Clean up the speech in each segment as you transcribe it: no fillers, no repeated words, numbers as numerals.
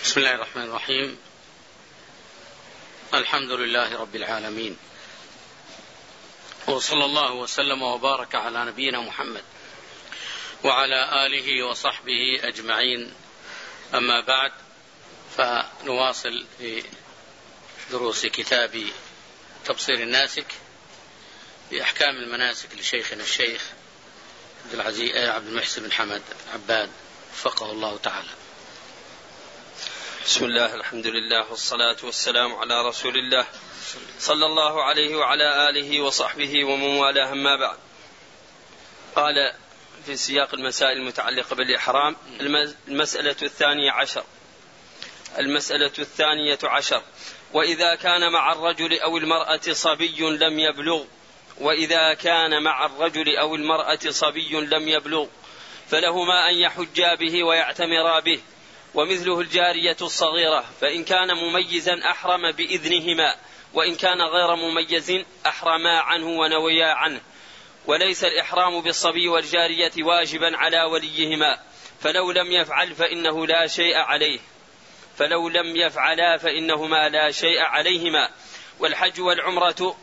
بسم الله الرحمن الرحيم. الحمد لله رب العالمين، وصلى الله وسلم وبارك على نبينا محمد وعلى آله وصحبه أجمعين. أما بعد، فنواصل في دروس كتاب تبصير الناسك بأحكام المناسك لشيخنا الشيخ عبد المحسن بن حمد عباد وفقه الله تعالى. بسم الله، الحمد لله، والصلاة والسلام على رسول الله صلى الله عليه وعلى آله وصحبه ومن والاه. أما بعد، قال في سياق المسائل المتعلقة بالإحرام: المسألة الثانية عشر: وإذا كان مع الرجل أو المرأة صبي لم يبلغ فلهما أن يحجا به ويعتمرا به، ومثله الجارية الصغيرة، فإن كان مميزا أحرم بإذنهما، وإن كان غير مميز أحرما عنه ونويا عنه. وليس الإحرام بالصبي والجارية واجبا على وليهما، فلو لم يفعل فإنه لا شيء عليه، فلو لم يفعلا فإنهما لا شيء عليهما. والحج والعمرة.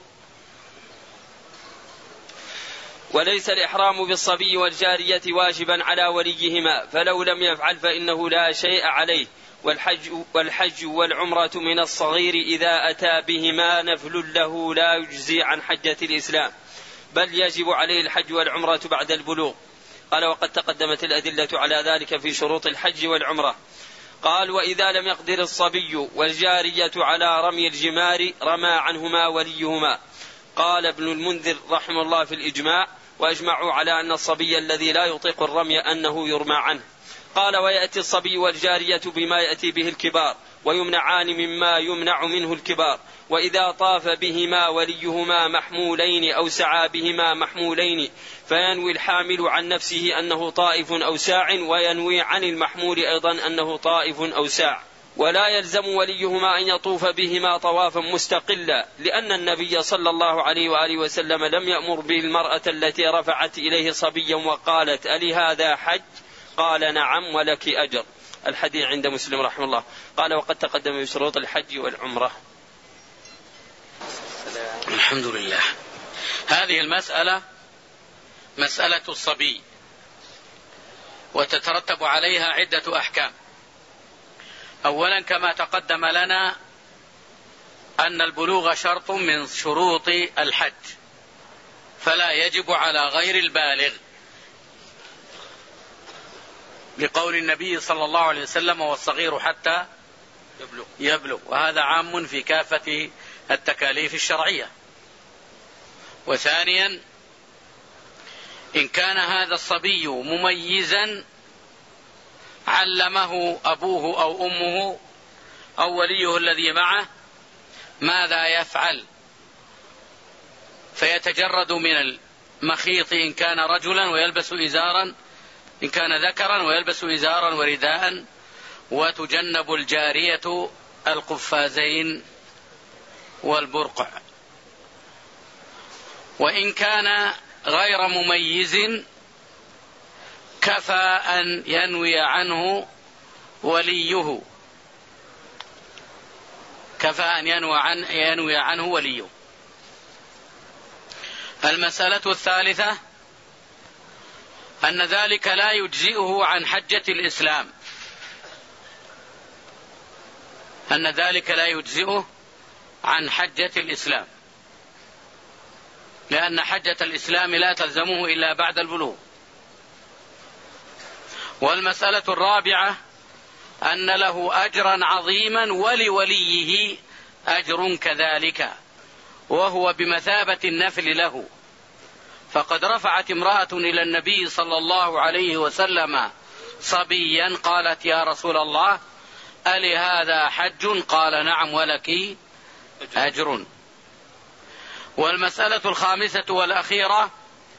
وليس الإحرام بالصبي والجارية واجبا على وليهما، فلو لم يفعل فإنه لا شيء عليه. والحج والعمرة من الصغير إذا أتى بهما نفل له لا يجزي عن حجة الإسلام، بل يجب عليه الحج والعمرة بعد البلوغ. قال: وقد تقدمت الأدلة على ذلك في شروط الحج والعمرة. قال: وإذا لم يقدر الصبي والجارية على رمي الجمار رمى عنهما وليهما. قال ابن المنذر رحمه الله في الإجماع: وأجمعوا على أن الصبي الذي لا يطيق الرمي أنه يرمى عنه. قال: ويأتي الصبي والجارية بما يأتي به الكبار، ويمنعان مما يمنع منه الكبار. وإذا طاف بهما وليهما محمولين أو سعى بهما محمولين، فينوي الحامل عن نفسه أنه طائف أو ساع، وينوي عن المحمول أيضا أنه طائف أو ساع. ولا يلزم وليهما أن يطوف بهما طوافا مستقلا، لأن النبي صلى الله عليه وآله وسلم لم يأمر به المرأة التي رفعت إليه صبيا وقالت: ألي هذا حج؟ قال: نعم ولك أجر. الحديث عند مسلم رحمه الله. قال: وقد تقدم بشروط الحج والعمرة. الحمد لله. هذه المسألة مسألة الصبي، وتترتب عليها عدة أحكام. أولا، كما تقدم لنا أن البلوغ شرط من شروط الحج، فلا يجب على غير البالغ، لقول النبي صلى الله عليه وسلم: والصغير حتى يبلغ. وهذا عام في كافة التكاليف الشرعية. وثانيا، إن كان هذا الصبي مميزا علمه أبوه أو أمه أو وليه الذي معه ماذا يفعل، فيتجرد من المخيط إن كان رجلا ويلبس إزارا، إن كان ذكرا ويلبس إزارا ورداء، وتجنب الجارية القفازين والبرقع. وإن كان غير مميز كفى أن ينوي عنه وليه، المسألة الثالثة أن ذلك لا يجزئه عن حجة الإسلام، لأن حجة الإسلام لا تلزمه إلا بعد البلوغ. والمسألة الرابعة أن له أجرا عظيما ولوليه أجر كذلك، وهو بمثابة النفل له. فقد رفعت امرأة إلى النبي صلى الله عليه وسلم صبيا، قالت: يا رسول الله، ألي هذا حج؟ قال: نعم ولك أجر. والمسألة الخامسة والأخيرة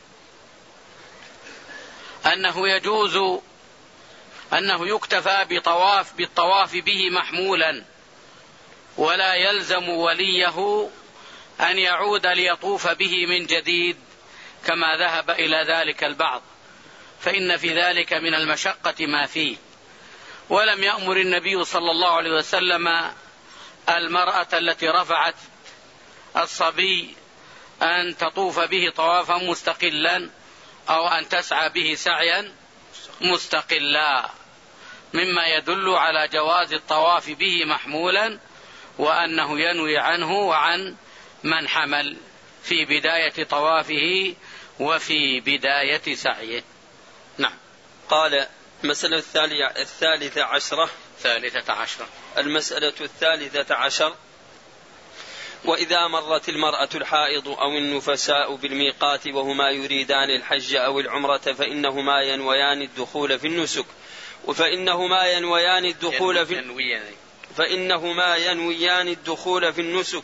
أنه يكتفى بالطواف به محمولا، ولا يلزم وليه أن يعود ليطوف به من جديد كما ذهب إلى ذلك البعض، فإن في ذلك من المشقة ما فيه. ولم يأمر النبي صلى الله عليه وسلم المرأة التي رفعت الصبي أن تطوف به طوافا مستقلا أو أن تسعى به سعيا مستقلا، مما يدل على جواز الطواف به محمولا، وأنه ينوي عنه وعن من حمل في بداية طوافه وفي بداية سعيه. نعم. قال المسألة الثالثة عشرة. المسألة الثالثة عشر: وإذا مرت المرأة الحائض أو النفساء بالميقات وهما يريدان الحج أو العمرة فإنهما ينويان الدخول في النسك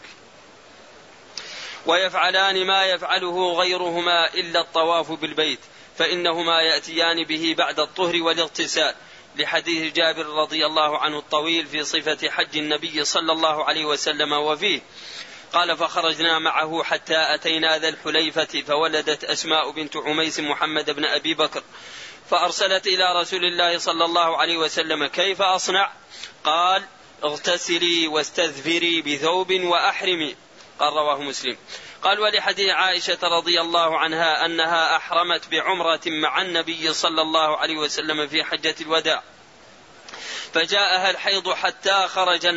ويفعلان ما يفعله غيرهما إلا الطواف بالبيت، فإنهما يأتيان به بعد الطهر والاغتسال، لحديث جابر رضي الله عنه الطويل في صفة حج النبي صلى الله عليه وسلم وفيه قال: فخرجنا معه حتى أتينا ذا الحليفة فولدت أسماء بنت عميس محمد بن أبي بكر، فأرسلت إلى رسول الله صلى الله عليه وسلم: كيف أصنع؟ قال: اغتسلي واستذفري بثوب وأحرمي. قال: رواه مسلم. قال: ولحديث عائشة رضي الله عنها أنها أحرمت بعمرة مع النبي صلى الله عليه وسلم في حجة الوداع، فجاءها الحيض حتى خرج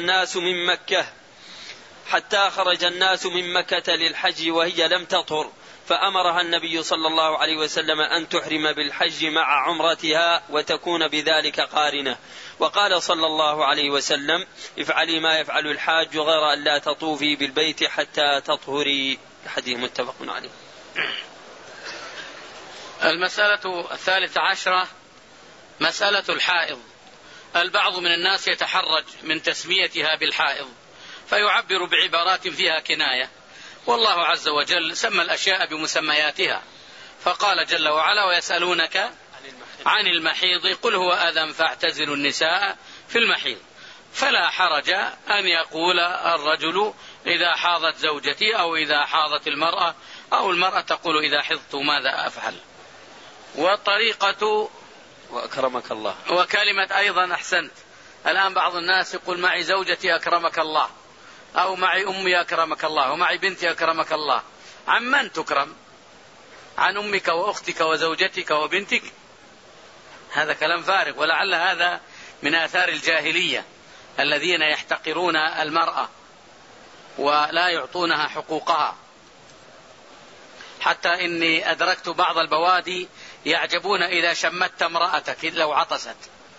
الناس من مكة للحج وهي لم تطهر، فأمرها النبي صلى الله عليه وسلم أن تحرم بالحج مع عمرتها وتكون بذلك قارنة. وقال صلى الله عليه وسلم: افعلي ما يفعل الحاج غير أن لا تطوفي بالبيت حتى تطهري. حديث متفق عليه. المسألة الثالثة عشرة مسألة الحائض. البعض من الناس يتحرج من تسميتها بالحائض فيعبر بعبارات فيها كناية، والله عز وجل سمى الأشياء بمسمياتها، فقال جل وعلا: ويسألونك عن المحيض قل هو أذى فاعتزلوا النساء في المحيض. فلا حرج أن يقول الرجل إذا حاضت زوجتي، أو إذا حاضت المرأة، أو المرأة تقول إذا حضت ماذا أفعل. والطريقة وأكرمك الله، وكلمة أيضا أحسنت. الآن بعض الناس يقول معي زوجتي أكرمك الله، أو معي أمي أكرمك الله، ومعي بنتي أكرمك الله. عن من تكرم؟ عن أمك وأختك وزوجتك وبنتك؟ هذا كلام فارغ، ولعل هذا من آثار الجاهلية الذين يحتقرون المرأة ولا يعطونها حقوقها. حتى إني أدركت بعض البوادي يعجبون إذا شمت امرأتك لو عطست،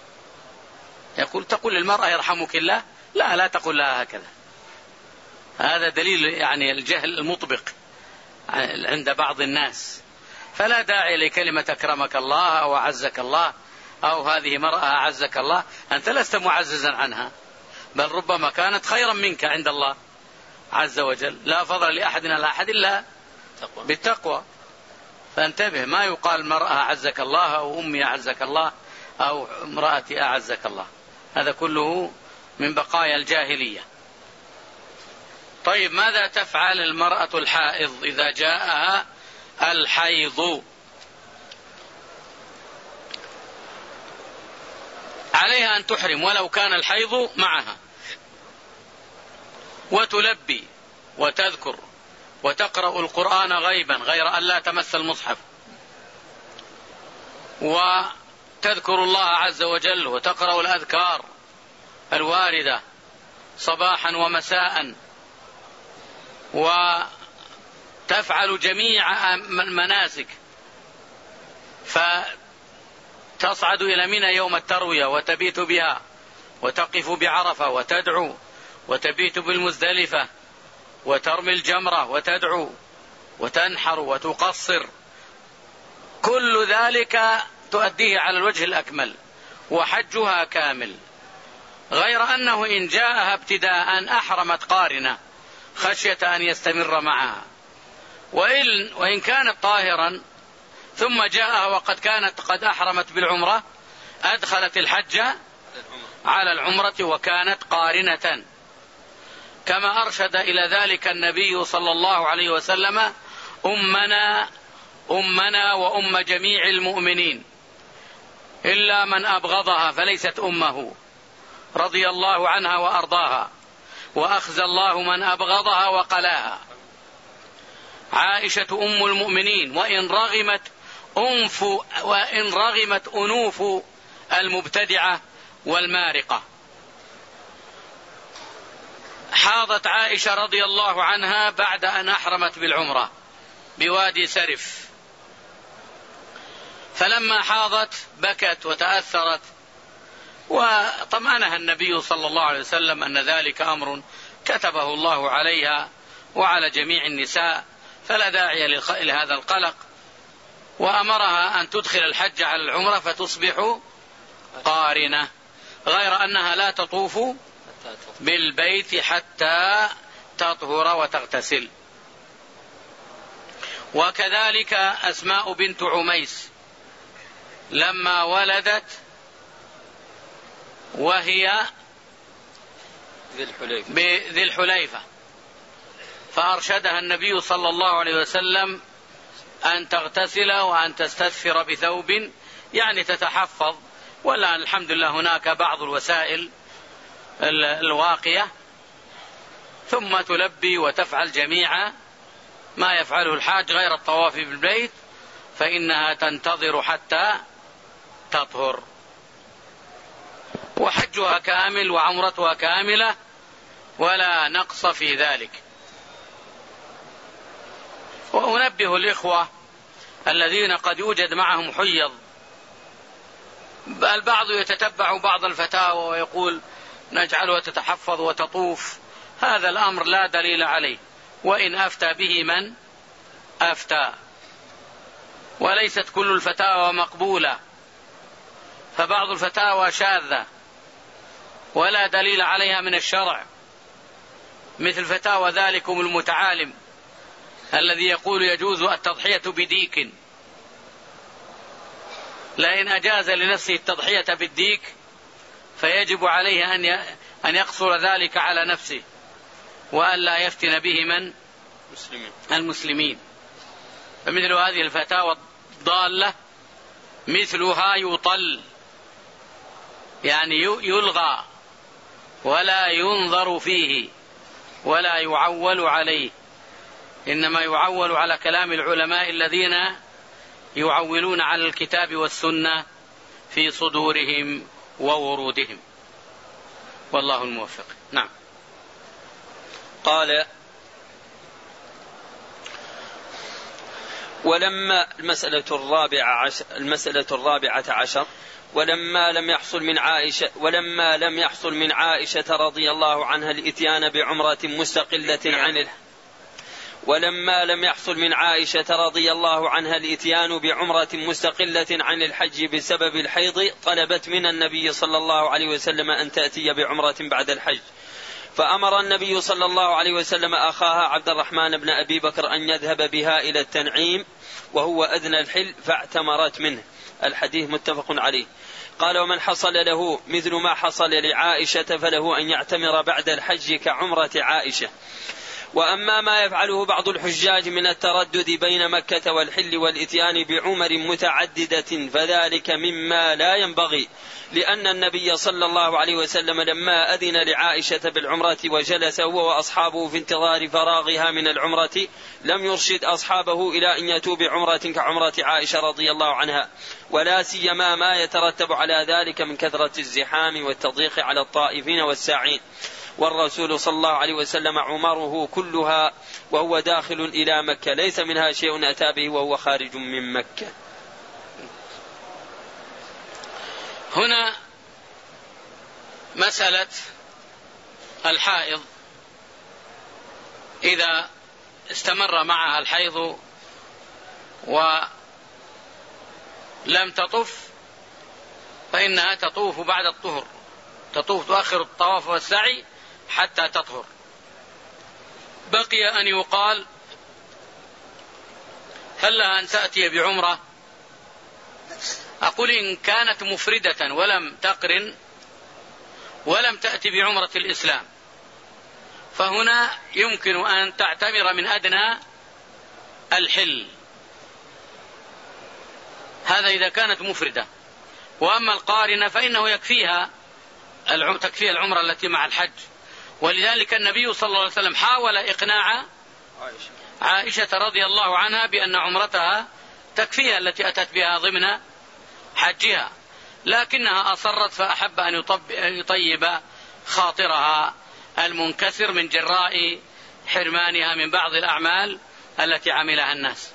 تقول للمرأة يرحمك الله، لا تقول لها هكذا. هذا دليل يعني الجهل المطبق عند بعض الناس. فلا داعي لكلمة أكرمك الله أو أعزك الله أو هذه مرأة أعزك الله، أنت لست معززا عنها، بل ربما كانت خيرا منك عند الله عز وجل. لا فضل لأحد على أحد إلا بالتقوى. فانتبه، ما يقال مرأة أعزك الله أو أمي أعزك الله أو امرأتي أعزك الله، هذا كله من بقايا الجاهلية. طيب، ماذا تفعل المرأة الحائض إذا جاءها الحيض؟ عليها أن تحرم ولو كان الحيض معها، وتلبي وتذكر وتقرأ القرآن غيبا غير أن لا تمس المصحف، وتذكر الله عز وجل وتقرأ الأذكار الواردة صباحا ومساء، وتفعل جميع المناسك، فتصعد إلى منى يوم التروية وتبيت بها، وتقف بعرفة وتدعو، وتبيت بالمزدلفة وترمي الجمرة وتدعو وتنحر وتقصر. كل ذلك تؤديه على الوجه الأكمل وحجها كامل، غير أنه إن جاءها ابتداء أحرمت قارنة خشية أن يستمر معها، وإن كانت طاهرا ثم جاءها وقد كانت قد أحرمت بالعمرة أدخلت الحج على العمرة وكانت قارنة، كما أرشد إلى ذلك النبي صلى الله عليه وسلم أمنا وأم جميع المؤمنين إلا من أبغضها فليست أمه رضي الله عنها وأرضاها، وأخزى الله من أبغضها وقلاها. عائشة أم المؤمنين، وإن رغمت أنوف المبتدعة والمارقة. حاضت عائشة رضي الله عنها بعد أن أحرمت بالعمرة بوادي سرف، فلما حاضت بكت وتأثرت، وطمأنها النبي صلى الله عليه وسلم أن ذلك أمر كتبه الله عليها وعلى جميع النساء، فلا داعي لهذا القلق، وأمرها أن تدخل الحج على العمرة فتصبح قارنة، غير أنها لا تطوف بالبيت حتى تطهر وتغتسل. وكذلك أسماء بنت عميس لما ولدت وهي بذي الحليفة، فأرشدها النبي صلى الله عليه وسلم أن تغتسل وأن تستثفر بثوب، يعني تتحفظ، ولا الحمد لله هناك بعض الوسائل الواقية، ثم تلبي وتفعل جميع ما يفعله الحاج غير الطواف بالبيت، فإنها تنتظر حتى تطهر، وحجها كامل وعمرتها كاملة ولا نقص في ذلك. وأنبه الإخوة الذين قد يوجد معهم حيض، البعض يتتبع بعض الفتاوى ويقول نجعلها تتحفظ وتطوف، هذا الأمر لا دليل عليه، وإن أفتى به من أفتى، وليست كل الفتاوى مقبولة، فبعض الفتاوى شاذة ولا دليل عليها من الشرع، مثل فتاوى ذلكم المتعالم الذي يقول يجوز التضحية بديك، لئن أجاز لنفسه التضحية بالديك فيجب عليه أن يقصر ذلك على نفسه وأن لا يفتن به من المسلمين. فمثل هذه الفتاوى الضالة مثلها يطل، يعني يلغى ولا ينظر فيه ولا يعول عليه، إنما يعول على كلام العلماء الذين يعولون على الكتاب والسنة في صدورهم وورودهم، والله الموفق. نعم. قال: ولما المسألة الرابعة عشر ولما لم يحصل من عائشة رضي الله عنها الإتيان بعمرة مستقلة عن ولما لم يحصل من عائشة رضي الله عنها الإتيان بعمرة مستقلة عن الحج بسبب الحيض، طلبت من النبي صلى الله عليه وسلم أن تأتي بعمرة بعد الحج، فأمر النبي صلى الله عليه وسلم أخاها عبد الرحمن بن أبي بكر أن يذهب بها إلى التنعيم وهو أدنى الحل، فاعتمرت منه. الحديث متفق عليه. قال: ومن حصل له مثل ما حصل لعائشة فله أن يعتمر بعد الحج كعمرة عائشة. وأما ما يفعله بعض الحجاج من التردد بين مكة والحل والإتيان بعمر متعددة فذلك مما لا ينبغي، لأن النبي صلى الله عليه وسلم لما أذن لعائشة بالعمرة وجلس هو وأصحابه في انتظار فراغها من العمرة لم يرشد أصحابه إلى أن يأتوا بعمرة كعمرة عائشة رضي الله عنها، ولا سيما ما يترتب على ذلك من كثرة الزحام والتضييق على الطائفين والساعين، والرسول صلى الله عليه وسلم عمره كلها وهو داخل إلى مكة، ليس منها شيء أتى به وهو خارج من مكة. هنا مسألة الحائض إذا استمر معها الحيض ولم تطف فإنها تطوف بعد الطهر، تؤخر الطواف والسعي حتى تطهر. بقي أن يقال: هل لها أن تأتي بعمرة؟ أقول إن كانت مفردة ولم تقرن ولم تأتي بعمرة الإسلام فهنا يمكن أن تعتمر من أدنى الحل، هذا إذا كانت مفردة. وأما القارنة فإنه تكفيها العمرة التي مع الحج. ولذلك النبي صلى الله عليه وسلم حاول إقناع عائشة رضي الله عنها بأن عمرتها تكفيها التي أتت بها ضمن حجها، لكنها أصرت فأحب أن يطيب خاطرها المنكسر من جراء حرمانها من بعض الأعمال التي عملها الناس،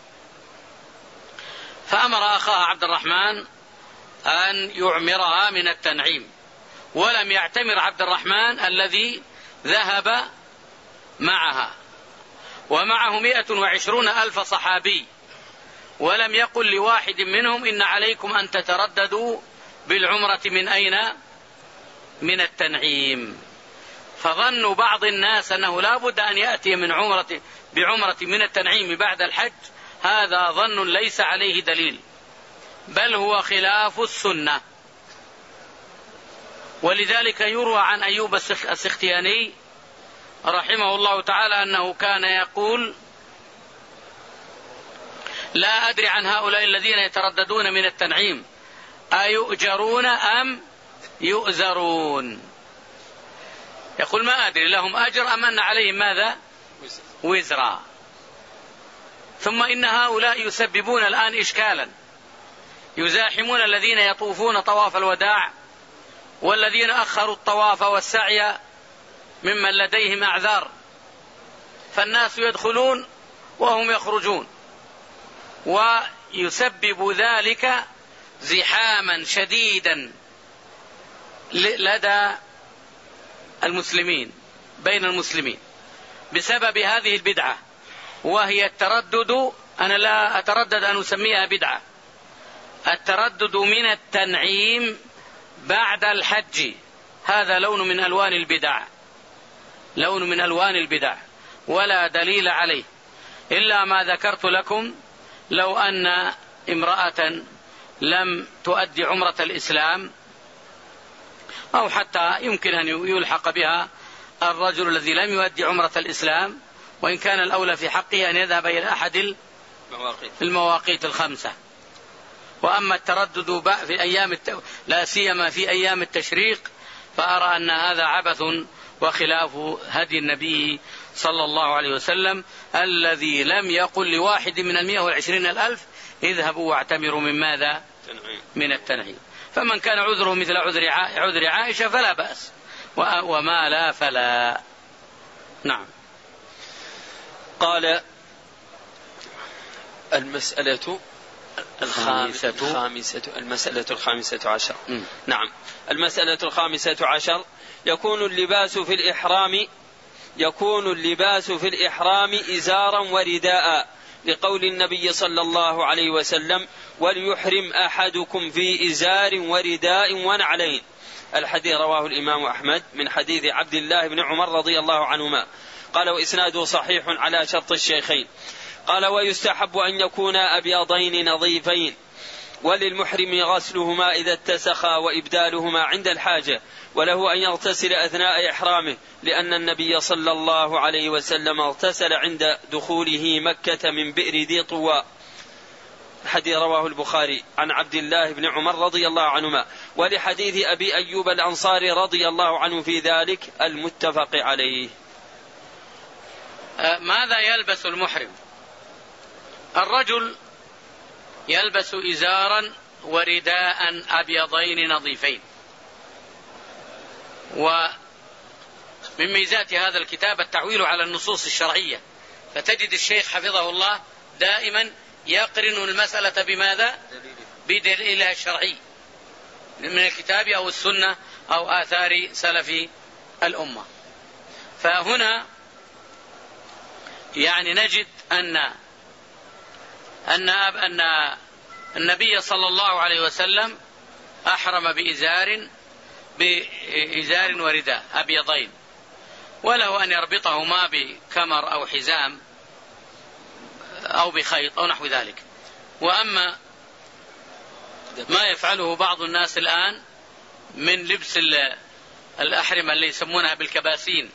فأمر أخاها عبد الرحمن أن يعمرها من التنعيم. ولم يعتمر عبد الرحمن الذي ذهب معها، ومعه 120,000 صحابي، ولم يقل لواحد منهم إن عليكم أن تترددوا بالعمرة من أين؟ من التنعيم. فظنوا بعض الناس أنه لا بد أن يأتي بعمرة من التنعيم بعد الحج. هذا ظن ليس عليه دليل، بل هو خلاف السنة. ولذلك يروى عن أيوب السختياني رحمه الله تعالى أنه كان يقول: لا أدري عن هؤلاء الذين يترددون من التنعيم أيؤجرون أم يؤزرون. يقول: ما أدري لهم أجر أم أن عليهم ماذا؟ وزرا. ثم إن هؤلاء يسببون الآن إشكالا، يزاحمون الذين يطوفون طواف الوداع والذين أخروا الطواف والسعي ممن لديهم أعذار، فالناس يدخلون وهم يخرجون، ويسبب ذلك زحاما شديدا لدى المسلمين بين المسلمين بسبب هذه البدعة، وهي التردد. أنا لا أتردد أن أسميها بدعة، التردد من التنعيم بعد الحج، هذا لون من ألوان البدع، لون من ألوان البدع، ولا دليل عليه إلا ما ذكرت لكم. لو أن امرأة لم تؤدي عمرة الإسلام، أو حتى يمكن أن يلحق بها الرجل الذي لم يؤدي عمرة الإسلام، وإن كان الأولى في حقه أن يذهب إلى أحد المواقيت الخمسة. وأما التردد في أيام لا سيما في أيام التشريق، فأرى أن هذا عبث وخلاف هدي النبي صلى الله عليه وسلم، الذي لم يقل لواحد من 120,000 اذهبوا واعتمروا من ماذا؟ من التنعيم. فمن كان عذره مثل عذر عائشة فلا بأس، وما لا فلا. نعم. قال: المسألة الخامسة عشر. نعم، المسألة 15 يكون اللباس في الإحرام إزارا ورداء، لقول النبي صلى الله عليه وسلم: وليحرم أحدكم في إزار ورداء ونعلين. الحديث رواه الإمام أحمد من حديث عبد الله بن عمر رضي الله عنهما. قال: وإسناده صحيح على شرط الشيخين. قال: ويستحب أن يكونا أبيضين نظيفين، وللمحرم غسلهما إذا اتسخا وإبدالهما عند الحاجة، وله أن يغتسل أثناء إحرامه، لأن النبي صلى الله عليه وسلم اغتسل عند دخوله مكة من بئر ذي طواء. حديث رواه البخاري عن عبد الله بن عمر رضي الله عنهما، ولحديث أبي أيوب الأنصاري رضي الله عنه في ذلك المتفق عليه. ماذا يلبس المحرم؟ الرجل يلبس إزارا ورداء أبيضين نظيفين. ومن ميزات هذا الكتاب التعويل على النصوص الشرعية، فتجد الشيخ حفظه الله دائما يقرن المسألة بماذا؟ بدليلها الشرعي من الكتاب أو السنة أو آثار سلف الأمة. فهنا يعني نجد أن النبي صلى الله عليه وسلم أحرم بإزار ورداء أبيضين، وله أن يربطهما بكمر أو حزام أو بخيط أو نحو ذلك. وأما ما يفعله بعض الناس الآن من لبس الأحرمة اللي يسمونها بالكباسين،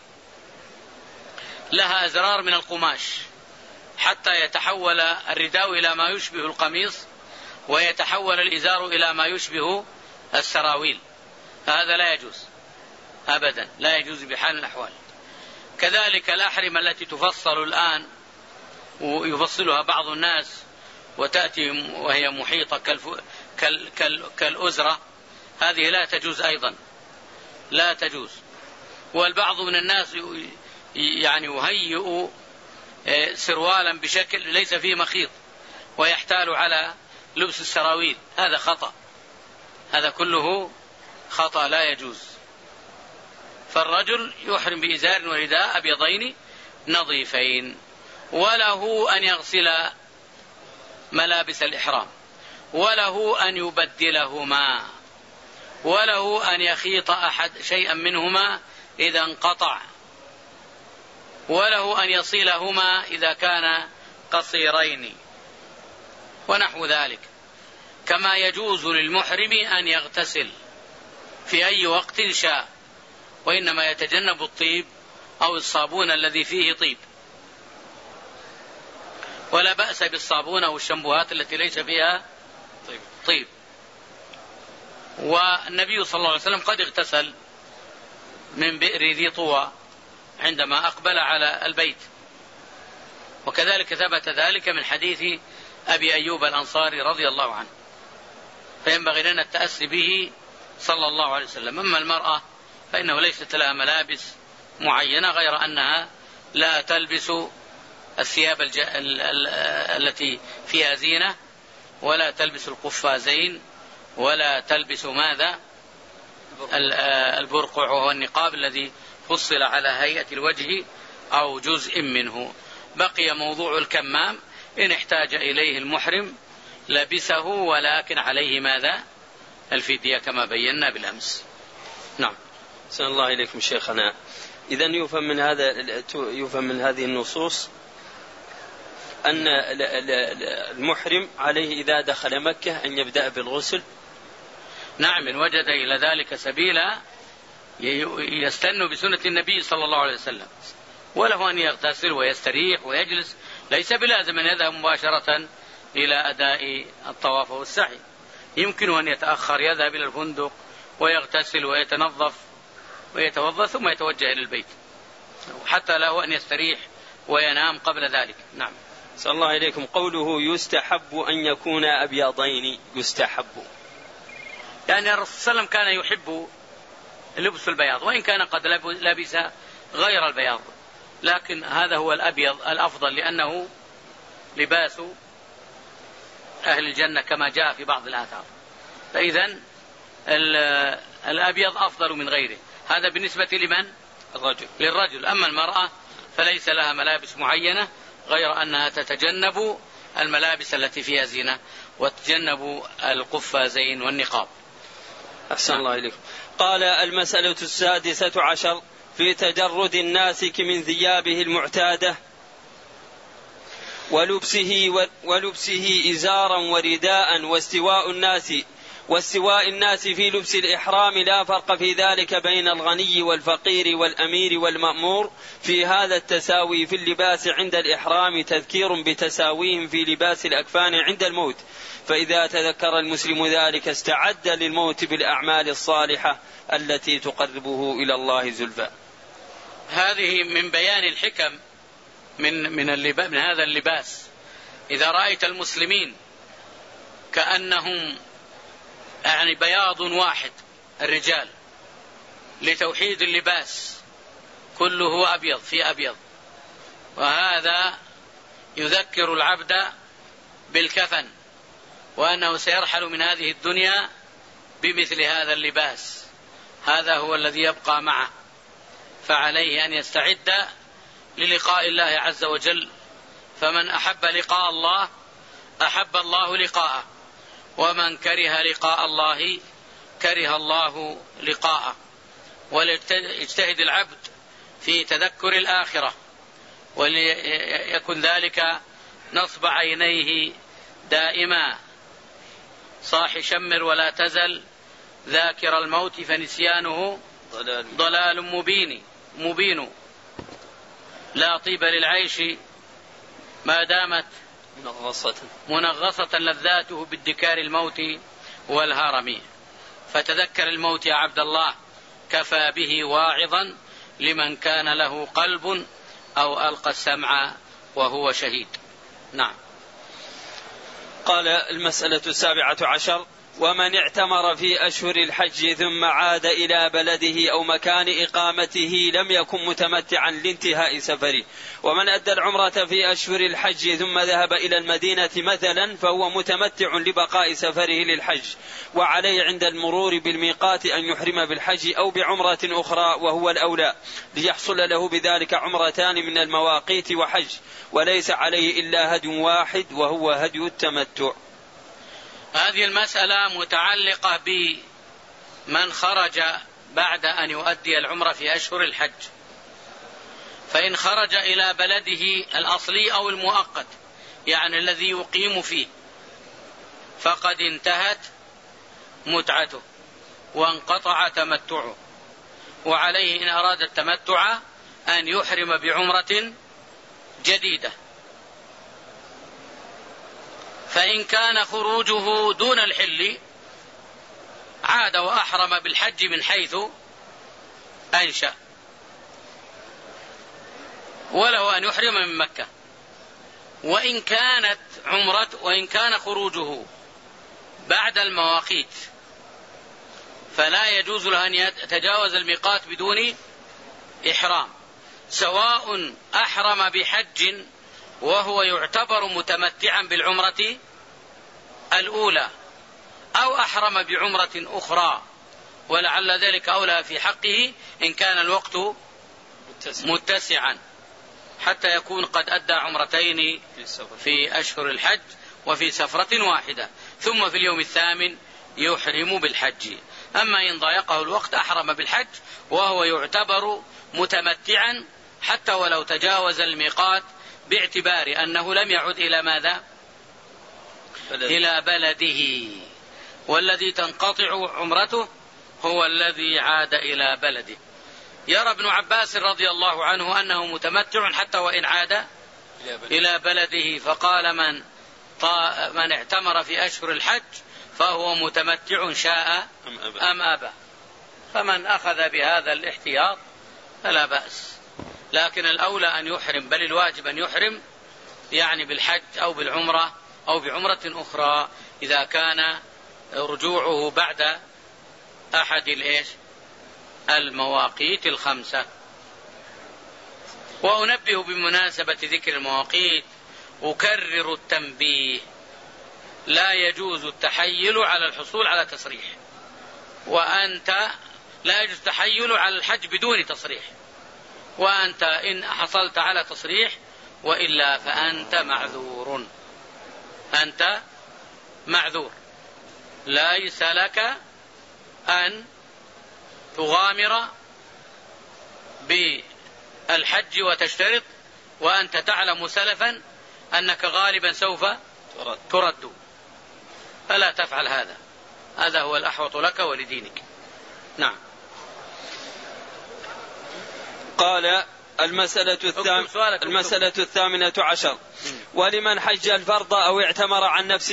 لها أزرار من القماش حتى يتحول الرداء إلى ما يشبه القميص، ويتحول الإزار إلى ما يشبه السراويل، هذا لا يجوز أبدا، لا يجوز بحال من الأحوال. كذلك الأحرمة التي تفصل الآن ويفصلها بعض الناس وتأتي وهي محيطة كالأزرة، هذه لا تجوز أيضا، لا تجوز. والبعض من الناس يعني يهيئ سروالا بشكل ليس فيه مخيط ويحتال على لبس السراويل، هذا خطأ، هذا كله خطأ لا يجوز. فالرجل يحرم بإزار ورداء أبيضين نظيفين، وله أن يغسل ملابس الإحرام، وله أن يبدلهما، وله أن يخيط أحد شيئا منهما إذا انقطع، وله أن يصلهما إذا كان قصيرين ونحو ذلك. كما يجوز للمحرم أن يغتسل في أي وقت شاء، وإنما يتجنب الطيب أو الصابون الذي فيه طيب، ولا بأس بالصابون أو الشامبوهات التي ليس فيها طيب. والنبي صلى الله عليه وسلم قد اغتسل من بئر ذي طوى عندما أقبل على البيت، وكذلك ثبت ذلك من حديث أبي أيوب الأنصاري رضي الله عنه، فينبغي لنا التأسي به صلى الله عليه وسلم. أما المرأة فإنه ليست لها ملابس معينة غير أنها لا تلبس الثياب التي فيها زينة، ولا تلبس القفازين، ولا تلبس ماذا؟ البرقع، وهو النقاب الذي فصل على هيئة الوجه أو جزء منه. بقي موضوع الكمام، إن احتاج إليه المحرم لبسه، ولكن عليه ماذا؟ الفدية كما بينا بالأمس. نعم. أحسن الله إليكم شيخنا. إذن يفهم من هذه النصوص أن المحرم عليه إذا دخل مكة أن يبدأ بالغسل. نعم، إن وجد إلى ذلك سبيلا يستن بسنة النبي صلى الله عليه وسلم، وله أن يغتسل ويستريح ويجلس، ليس بلازم أن يذهب مباشرة إلى أداء الطواف والسعي، يمكن أن يتأخر، يذهب إلى الفندق ويغتسل ويتنظف ويتوضأ ثم يتوجه إلى البيت، حتى له أن يستريح وينام قبل ذلك. نعم. صلى الله إليكم. قوله يستحب أن يكون أبيضين، يستحب يعني الرسول صلى الله عليه وسلم كان يحب لبس البياض، وإن كان قد لبس غير البياض، لكن هذا هو الأبيض الأفضل، لأنه لباس أهل الجنة كما جاء في بعض الآثار. فإذن الأبيض أفضل من غيره، هذا بالنسبة لمن؟ للرجل. أما المرأة فليس لها ملابس معينة غير أنها تتجنب الملابس التي فيها زينة، وتتجنب القفازين والنقاب. أحسن الله إليكم. قال: المسألة 16 في تجرد الناسك من ثيابه المعتادة ولبسه إزارا ورداء، واستواء الناس في لبس الإحرام، لا فرق في ذلك بين الغني والفقير والأمير والمأمور في هذا التساوي في اللباس عند الإحرام تذكير بتساويهم في لباس الأكفان عند الموت، فإذا تذكر المسلم ذلك استعد للموت بالأعمال الصالحة التي تقربه إلى الله زلفى. هذه من بيان الحكم من هذا اللباس. إذا رأيت المسلمين كأنهم يعني بياض واحد الرجال لتوحيد اللباس، كله أبيض في أبيض، وهذا يذكر العبد بالكفن، وأنه سيرحل من هذه الدنيا بمثل هذا اللباس، هذا هو الذي يبقى معه، فعليه أن يستعد للقاء الله عز وجل. فمن أحب لقاء الله أحب الله لقاءه، ومن كره لقاء الله كره الله لقاءه. وليجتهد العبد في تذكر الآخرة، وليكن ذلك نصب عينيه دائما. صاح شمر ولا تزل ذاكر الموت، فنسيانه ضلال مبين. لا طيب للعيش ما دامت منغصة لذاته بادكار الموت والهرم. فتذكر الموت يا عبد الله، كفى به واعظا لمن كان له قلب أو ألقى السمع وهو شهيد. نعم. قال: المسألة 17: ومن اعتمر في أشهر الحج ثم عاد إلى بلده أو مكان إقامته لم يكن متمتعا لانتهاء سفره. ومن أدى العمرة في أشهر الحج ثم ذهب إلى المدينة مثلا فهو متمتع لبقاء سفره للحج، وعليه عند المرور بالميقات أن يحرم بالحج أو بعمرة أخرى وهو الأولى، ليحصل له بذلك عمرتان من المواقيت وحج، وليس عليه إلا هدي واحد وهو هدي التمتع. هذه المسألة متعلقة بمن خرج بعد أن يؤدي العمرة في أشهر الحج، فإن خرج إلى بلده الأصلي أو المؤقت، يعني الذي يقيم فيه، فقد انتهت متعته وانقطع تمتعه، وعليه إن أراد التمتع أن يحرم بعمرة جديدة. فإن كان خروجه دون الحل عاد وأحرم بالحج من حيث أنشأ، وله أن يحرم من مكة. وإن كان خروجه بعد المواقيت فلا يجوز له أن يتجاوز الميقات بدون إحرام، سواء أحرم بحج وهو يعتبر متمتعا بالعمرة الأولى أو أحرم بعمرة أخرى، ولعل ذلك أولى في حقه إن كان الوقت متسعا حتى يكون قد أدى عمرتين في أشهر الحج وفي سفرة واحدة، ثم في اليوم الثامن يحرم بالحج. أما إن ضايقه الوقت أحرم بالحج وهو يعتبر متمتعا حتى ولو تجاوز الميقات، باعتبار أنه لم يعد إلى ماذا؟ إلى بلده، والذي تنقطع عمرته هو الذي عاد إلى بلده. يرى ابن عباس رضي الله عنه أنه متمتع حتى وإن عاد إلى بلده، فقال من اعتمر في أشهر الحج فهو متمتع شاء أم أبى. فمن أخذ بهذا الاحتياط فلا بأس، لكن الأولى أن يحرم، بل الواجب أن يحرم يعني بالحج أو بالعمرة أو بعمرة أخرى إذا كان رجوعه بعد أحد المواقيت الخمسة. وأنبه بمناسبة ذكر المواقيت أكرر التنبيه: لا يجوز التحيل على الحصول على تصريح، لا يجوز التحيل على الحج بدون تصريح، وأنت إن حصلت على تصريح وإلا فأنت معذور، أنت معذور، ليس لك أن تغامر بالحج وتشترط وأنت تعلم سلفا أنك غالبا سوف ترد، فلا تفعل هذا، هذا هو الأحوط لك ولدينك. نعم. قال: المسألة 18: ولمن حج الفرض أو اعتمر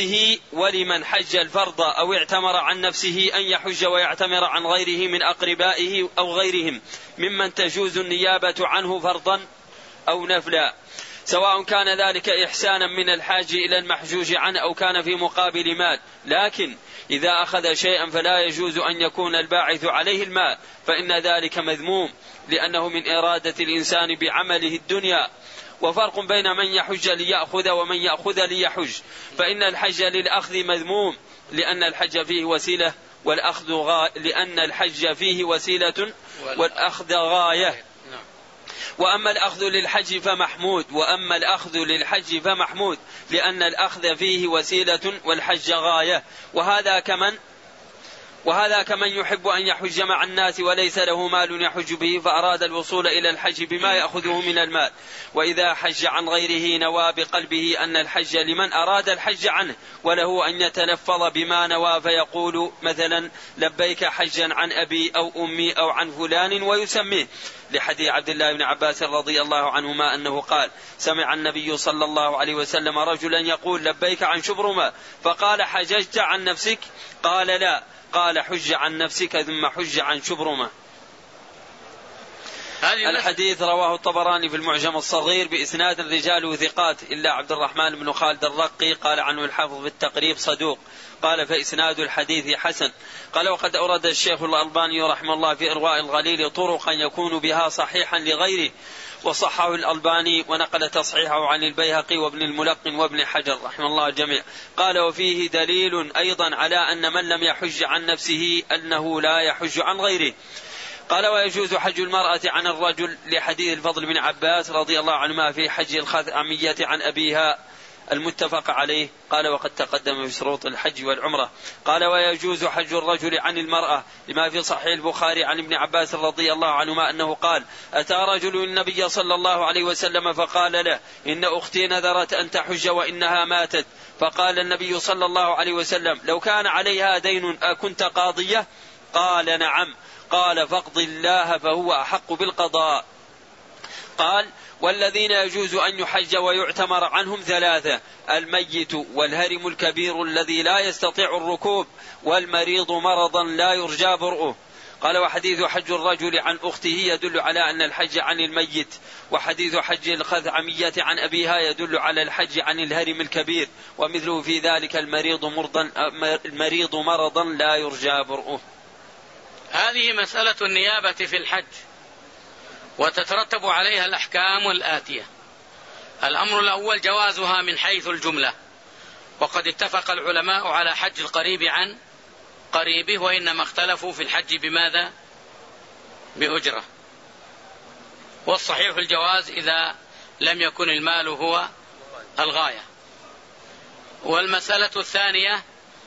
عن نفسه أن يحج ويعتمر عن غيره من أقربائه أو غيرهم ممن تجوز النيابة عنه فرضا أو نفلا، سواء كان ذلك إحسانا من الحاج إلى المحجوج عنه أو كان في مقابل مال. لكن إذا أخذ شيئا فلا يجوز أن يكون الباعث عليه المال، فإن ذلك مذموم، لأنه من إرادة الإنسان بعمله الدنيا. وفرق بين من يحج ليأخذ ومن يأخذ ليحج، فإن الحج للأخذ مذموم لأن الحج فيه وسيلة والأخذ غاية. وأما الأخذ للحج فمحمود لأن الأخذ فيه وسيلة والحج غاية. وهذا كمن يحب أن يحج مع الناس وليس له مال يحج به فأراد الوصول إلى الحج بما يأخذه من المال، وإذا حج عن غيره نوى بقلبه أن الحج لمن أراد الحج عنه، وله أن يتلفظ بما نوى فيقول مثلا لبيك حجا عن أبي أو أمي أو عن فلان ويسميه، لحديث عبد الله بن عباس رضي الله عنهما أنه قال: سمع النبي صلى الله عليه وسلم رجلا يقول لبيك عن شبرمة، فقال: حججت عن نفسك؟ قال: لا. قال حج عن نفسك ثم حج عن شبرمة. الحديث رواه الطبراني في المعجم الصغير بإسناد رجاله ثقات إلا عبد الرحمن بن خالد الرقي قال عنه الحافظ في التقريب صدوق، قال فإسناد الحديث حسن. قال وقد أورد الشيخ الألباني رحمه الله في إرواء الغليل طرقا يكون بها صحيحا لغيره وصححه الألباني ونقل تصحيحه عن البيهقي وابن الملقن وابن حجر رحمه الله الجميع. قال وفيه دليل أيضا على أن من لم يحج عن نفسه أنه لا يحج عن غيره. قال ويجوز حج المرأة عن الرجل لحديث الفضل بن عباس رضي الله عنهما في حج الخثعمية عن أبيها المتفق عليه. قال وقد تقدم في شروط الحج والعمرة. قال ويجوز حج الرجل عن المرأة لما في صحيح البخاري عن ابن عباس رضي الله عنهما أنه قال أتى رجل النبي صلى الله عليه وسلم فقال له إن أختي نذرت أن تحج وإنها ماتت، فقال النبي صلى الله عليه وسلم لو كان عليها دين أكنت قاضية؟ قال نعم. قال فاقض الله فهو أحق بالقضاء. قال والذين يجوز أن يحج ويعتمر عنهم ثلاثة: الميت والهرم الكبير الذي لا يستطيع الركوب والمريض مرضا لا يرجى برؤه. قال وحديث حج الرجل عن أخته يدل على أن الحج عن الميت، وحديث حج الخثعمية عن أبيها يدل على الحج عن الهرم الكبير، ومثله في ذلك المريض مرضا لا يرجى برؤه. هذه مسألة النيابة في الحج وتترتب عليها الأحكام الآتية. الأمر الأول جوازها من حيث الجملة، وقد اتفق العلماء على حج القريب عن قريبه، وإنما اختلفوا في الحج بماذا؟ بأجرة، والصحيح الجواز إذا لم يكن المال هو الغاية. والمسألة الثانية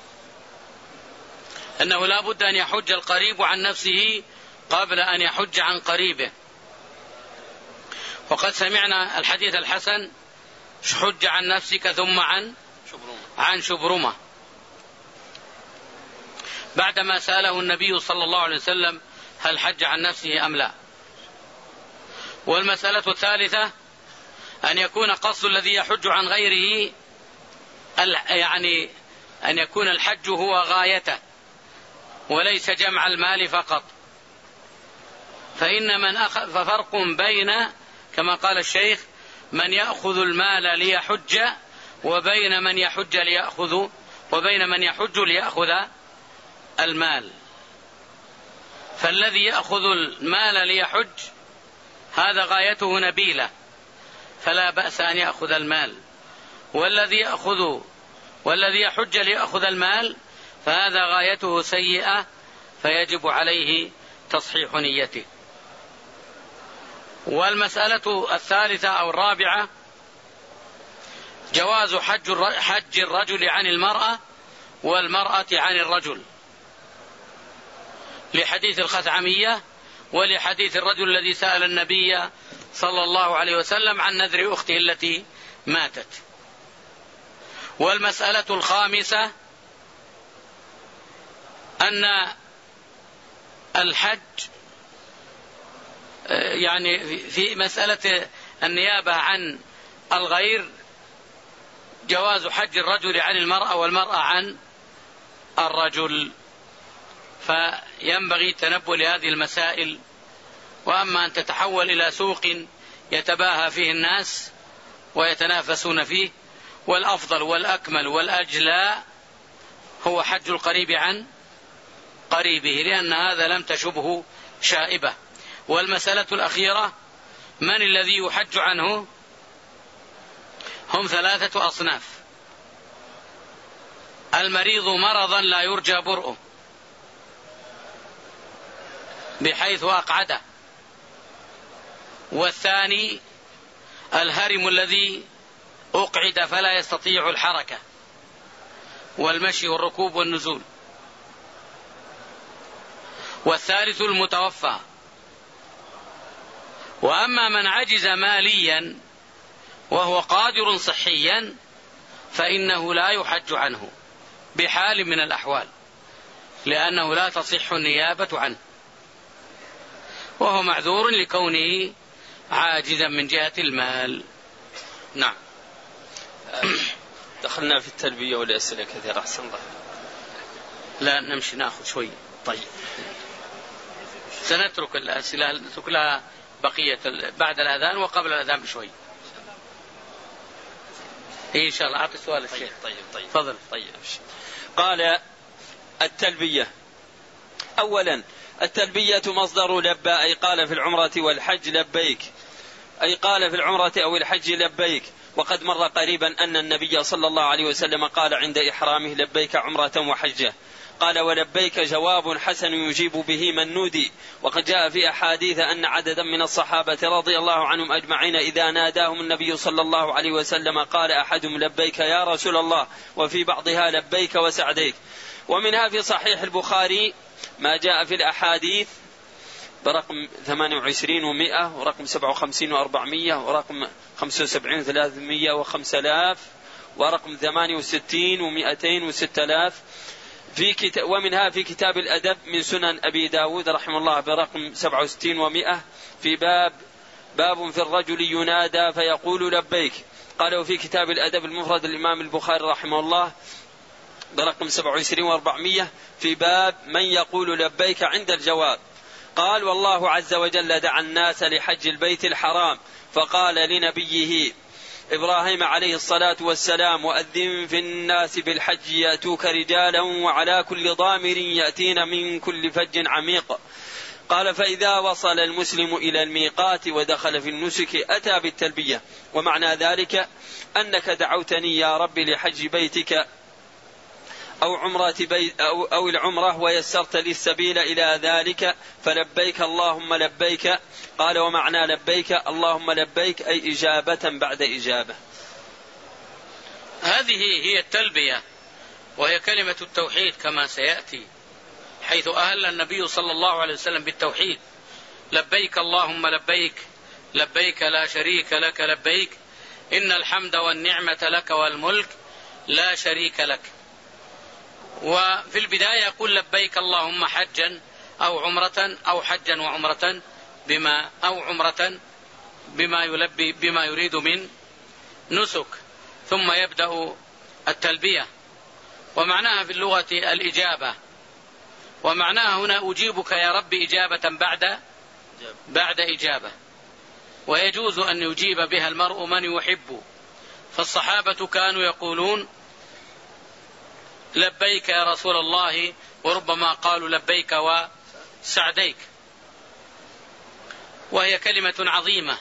أنه لا بد أن يحج القريب عن نفسه قبل أن يحج عن قريبه، وقد سمعنا الحديث الحسن حج عن نفسك ثم عن شبرمة، بعدما سأله النبي صلى الله عليه وسلم هل حج عن نفسه أم لا. والمسألة الثالثة أن يكون قصد الذي يحج عن غيره يعني أن يكون الحج هو غايته وليس جمع المال فقط، ففرق بين كما قال الشيخ من يأخذ المال ليحج وبين من يحج ليأخذ المال. فالذي يأخذ المال ليحج هذا غايته نبيلة فلا بأس أن يأخذ المال، والذي يحج ليأخذ المال فهذا غايته سيئة فيجب عليه تصحيح نيته. والمسألة الثالثة أو الرابعة جواز حج الرجل عن المرأة والمرأة عن الرجل لحديث الخثعمية ولحديث الرجل الذي سأل النبي صلى الله عليه وسلم عن نذر أخته التي ماتت. والمسألة الخامسة أن الحج يعني في مسألة النيابة عن الغير جواز حج الرجل عن المرأة والمرأة عن الرجل، فينبغي التنبؤ لهذه المسائل. وأما أن تتحول إلى سوق يتباهى فيه الناس ويتنافسون فيه، والأفضل والأكمل والأجلى هو حج القريب عن قريبه، لأن هذا لم تشبه شائبة. والمسألة الأخيرة من الذي يحج عنه؟ هم ثلاثة أصناف: المريض مرضا لا يرجى برؤه بحيث أقعده، والثاني الهرم الذي أقعد فلا يستطيع الحركة والمشي والركوب والنزول، والثالث المتوفى. وأما من عجز ماليا وهو قادر صحيا فإنه لا يحج عنه بحال من الأحوال، لأنه لا تصح النيابة عنه، وهو معذور لكونه عاجزا من جهة المال. نعم. دخلنا في التلبية والأسئلة كثيرة. أحسن الله. لا نمشي نأخذ شوي. طيب سنترك الأسئلة، نترك لها بقية بعد الأذان وقبل الأذان بشوي إن شاء الله. أعطي سؤال الشيخ. طيب فضل. طيب. قال التلبية. أولا التلبية مصدر لبى، أي قال في العمرة والحج لبيك، أي قال في العمرة أو الحج لبيك. وقد مر قريبا أن النبي صلى الله عليه وسلم قال عند إحرامه لبيك عمرة وحجة. قال ولبيك جواب حسن يجيب به من نودي. وقد جاء في أحاديث أن عددا من الصحابة رضي الله عنهم أجمعين إذا ناداهم النبي صلى الله عليه وسلم قال أحدهم لبيك يا رسول الله، وفي بعضها لبيك وسعديك. ومنها في صحيح البخاري ما جاء في الأحاديث برقم 28 و100 ورقم 57 و400 ورقم 75 و300 و5000 ورقم 68 و200 و6000 ومنها في كتاب الأدب من سنن أبي داود رحمه الله برقم 67 و100 في باب في الرجل ينادى فيقول لبيك. قالوا في كتاب الأدب المفرد الإمام البخاري رحمه الله برقم 27 و400 في باب من يقول لبيك عند الجواب. قال والله عز وجل دعا الناس لحج البيت الحرام فقال لنبيه إبراهيم عليه الصلاة والسلام وأذن في الناس بالحج يأتوك رجالا وعلى كل ضامر يأتين من كل فج عميق. قال فإذا وصل المسلم إلى الميقات ودخل في النسك أتى بالتلبية. ومعنى ذلك أنك دعوتني يا رب لحج بيتك أو عمرة بيت أو العمرة ويسرت لي السبيل إلى ذلك فلبيك اللهم لبيك. قال ومعنى لبيك اللهم لبيك أي إجابة بعد إجابة. هذه هي التلبية وهي كلمة التوحيد كما سيأتي، حيث أهل النبي صلى الله عليه وسلم بالتوحيد. لبيك اللهم لبيك، لبيك لا شريك لك لبيك، إن الحمد والنعمة لك والملك لا شريك لك. وفي البداية يقول لبيك اللهم حجا أو عمرة أو حجا وعمرة أو عمرة بما يريد من نسك، ثم يبدأ التلبية. ومعناها في اللغة الإجابة، ومعناها هنا أجيبك يا رب إجابة بعد إجابة. ويجوز أن يجيب بها المرء من يحب، فالصحابة كانوا يقولون لبيك يا رسول الله، وربما قالوا لبيك وسعديك. وهي كلمة عظيمة،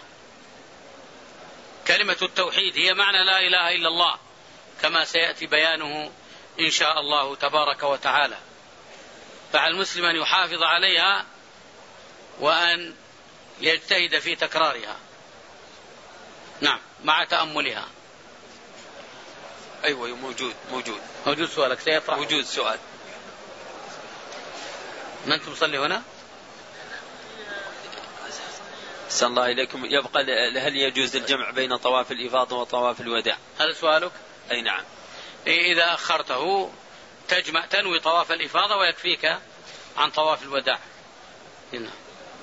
كلمة التوحيد هي معنى لا إله إلا الله كما سيأتي بيانه إن شاء الله تبارك وتعالى. فعلى المسلم أن يحافظ عليها وأن يجتهد في تكرارها. نعم، مع تأملها. أيوة موجود سؤالك سيطرح. موجود سؤال. من أنتم تصلي هنا؟ أحسن الله إليكم. يبقى هل يجوز الجمع بين طواف الإفاضة وطواف الوداع؟ هذا سؤالك؟ أي نعم. إذا أخرته تنوي طواف الإفاضة ويكفيك عن طواف الوداع. هنا.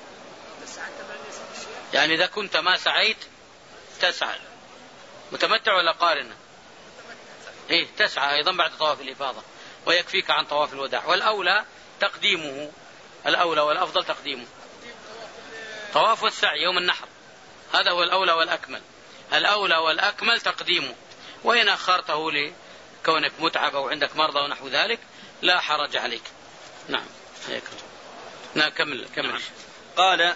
يعني إذا كنت ما سعيت تسعى. متمتع ولا قارن؟ تسعى أيضا بعد طواف الإفاضة ويكفيك عن طواف الوداع. والأولى تقديمه، الأولى والأفضل تقديمه. طواف والسعي يوم النحر هذا هو الأولى والأكمل. الأولى والأكمل تقديمه، وإن أخرته لكونك متعب أو عندك مرضى ونحو ذلك لا حرج عليك. نعم. كمل. نعم. قال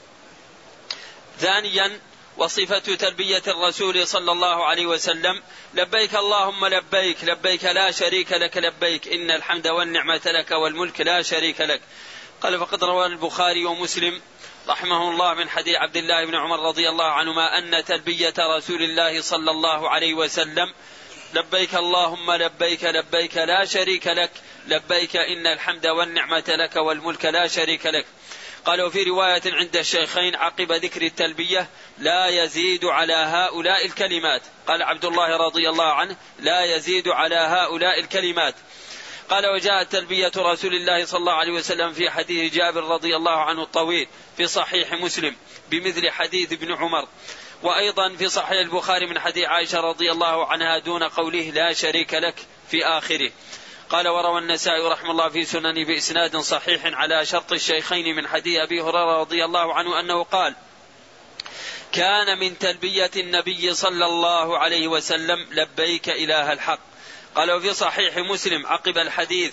ثانيا وصفة تلبية الرسول صلى الله عليه وسلم لبيك اللهم لبيك، لبيك لا شريك لك لبيك، إن الحمد والنعمة لك والملك لا شريك لك. قال فقد روى البخاري ومسلم رحمه الله من حديث عبد الله بن عمر رضي الله عنهما أن تلبية رسول الله صلى الله عليه وسلم لبيك اللهم لبيك، لبيك لا شريك لك لبيك، إن الحمد والنعمة لك والملك لا شريك لك. قالوا في رواية عند الشيخين عقب ذكر التلبية لا يزيد على هؤلاء الكلمات. قال عبد الله رضي الله عنه لا يزيد على هؤلاء الكلمات. قال وجاءت تلبية رسول الله صلى الله عليه وسلم في حديث جابر رضي الله عنه الطويل في صحيح مسلم بمثل حديث ابن عمر، وأيضا في صحيح البخاري من حديث عائشة رضي الله عنها دون قوله لا شريك لك في آخره. قال وروى النسائي رحمه الله في سننه بإسناد صحيح على شرط الشيخين من حديث أبي هريرة رضي الله عنه أنه قال كان من تلبية النبي صلى الله عليه وسلم لبيك إله الحق. قال وفي صحيح مسلم عقب الحديث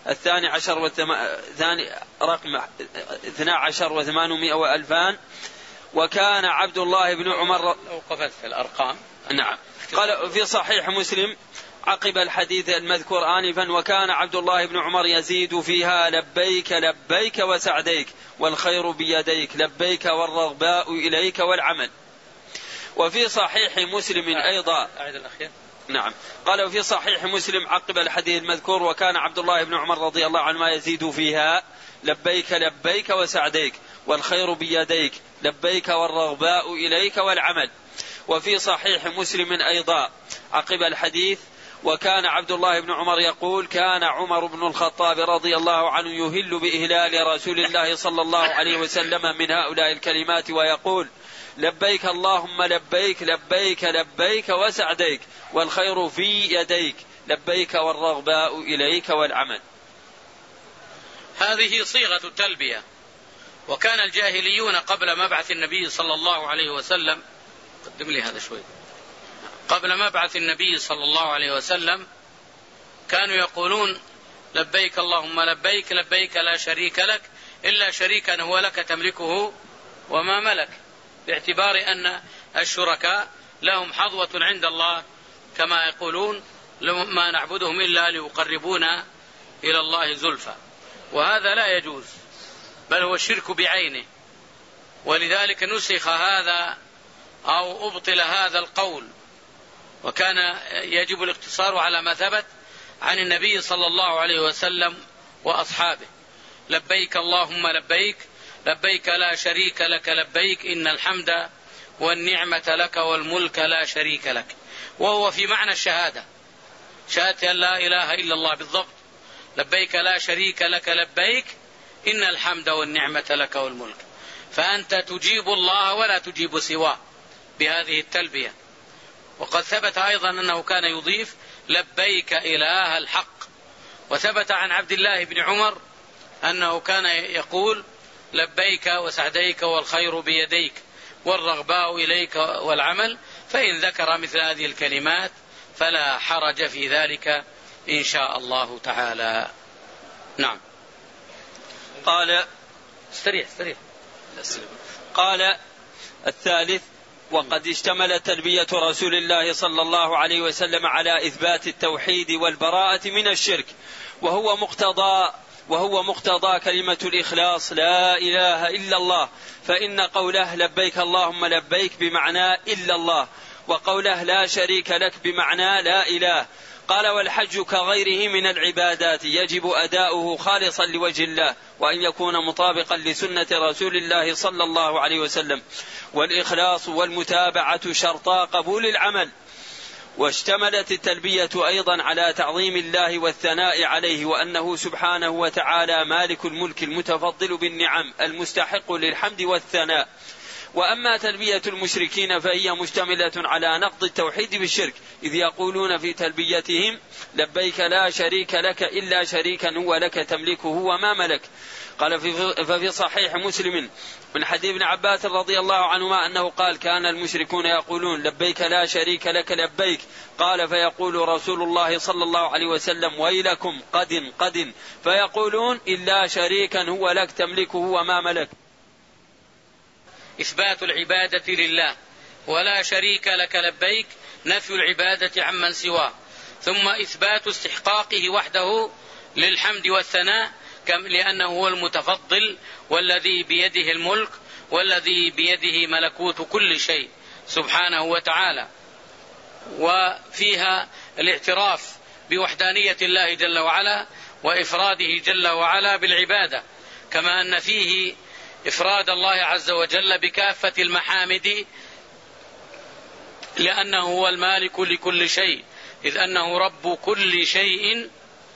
12 و800 وألفان وكان عبد الله بن عمر وقفت في الأرقام. نعم. قال في صحيح مسلم عقب الحديث المذكور آنفا وكان عبد الله بن عمر يزيد فيها لبيك لبيك وسعديك والخير بيديك لبيك والرغباء إليك والعمل. وفي صحيح مسلم أيضا نعم. قال وفي صحيح مسلم عقب الحديث المذكور وكان عبد الله بن عمر رضي الله عنه يزيد فيها لبيك لبيك وسعديك والخير بيديك لبيك والرغباء إليك والعمل. وفي صحيح مسلم أيضا عقب الحديث وكان عبد الله بن عمر يقول كان عمر بن الخطاب رضي الله عنه يهل بإهلال رسول الله صلى الله عليه وسلم من هؤلاء الكلمات ويقول لبيك اللهم لبيك لبيك لبيك وسعديك والخير في يديك لبيك والرغباء إليك والعمل. هذه صيغة التلبية. وكان الجاهليون قبل مبعث النبي صلى الله عليه وسلم قدم لي هذا شوي قبل مبعث النبي صلى الله عليه وسلم كانوا يقولون لبيك اللهم لبيك لبيك لا شريك لك إلا شريكا هو لك تملكه وما ملك، باعتبار أن الشركاء لهم حظوة عند الله كما يقولون ما نعبدهم إلا ليقربونا إلى الله زلفى، وهذا لا يجوز بل هو الشرك بعينه. ولذلك نسخ هذا أو أبطل هذا القول، وكان يجب الاقتصار على ما ثبت عن النبي صلى الله عليه وسلم وأصحابه. لبيك اللهم لبيك لبيك لا شريك لك لبيك إن الحمد والنعمة لك والملك لا شريك لك، وهو في معنى الشهادة، شهادة أن لا إله إلا الله بالضبط. لبيك لا شريك لك لبيك إن الحمد والنعمة لك والملك، فأنت تجيب الله ولا تجيب سواه بهذه التلبية. وقد ثبت أيضا أنه كان يضيف لبيك إله الحق. وثبت عن عبد الله بن عمر أنه كان يقول لبيك وسعديك والخير بيديك والرغباء إليك والعمل، فإن ذكر مثل هذه الكلمات فلا حرج في ذلك إن شاء الله تعالى. نعم. قال استريح. قال الثالث وقد اشتملت تلبية رسول الله صلى الله عليه وسلم على إثبات التوحيد والبراءة من الشرك، وهو مقتضى كلمة الإخلاص لا إله إلا الله، فإن قوله لبيك اللهم لبيك بمعنى إلا الله، وقوله لا شريك لك بمعنى لا إله. قال والحج كغيره من العبادات يجب أداؤه خالصا لوجه الله وأن يكون مطابقا لسنة رسول الله صلى الله عليه وسلم، والإخلاص والمتابعة شرطا قبول العمل. واشتملت التلبية أيضا على تعظيم الله والثناء عليه، وأنه سبحانه وتعالى مالك الملك المتفضل بالنعم المستحق للحمد والثناء. وأما تلبية المشركين فهي مشتملة على نقض التوحيد بالشرك، إذ يقولون في تلبيتهم لبيك لا شريك لك إلا شريكا هو لك تملكه وما ملك. قال ففي صحيح مسلم من حديث ابن عباس رضي الله عنهما أنه قال كان المشركون يقولون لبيك لا شريك لك لبيك، قال فيقول رسول الله صلى الله عليه وسلم ويلكم قد فيقولون إلا شريكا هو لك تملكه وما ملك. إثبات العبادة لله ولا شريك لك لبيك نفي العبادة عمن سواه، ثم إثبات استحقاقه وحده للحمد والثناء لأنه هو المتفضل والذي بيده الملك والذي بيده ملكوت كل شيء سبحانه وتعالى. وفيها الاعتراف بوحدانية الله جل وعلا وإفراده جل وعلا بالعبادة، كما أن فيه إفراد الله عز وجل بكافة المحامد لأنه هو المالك لكل شيء، إذ أنه رب كل شيء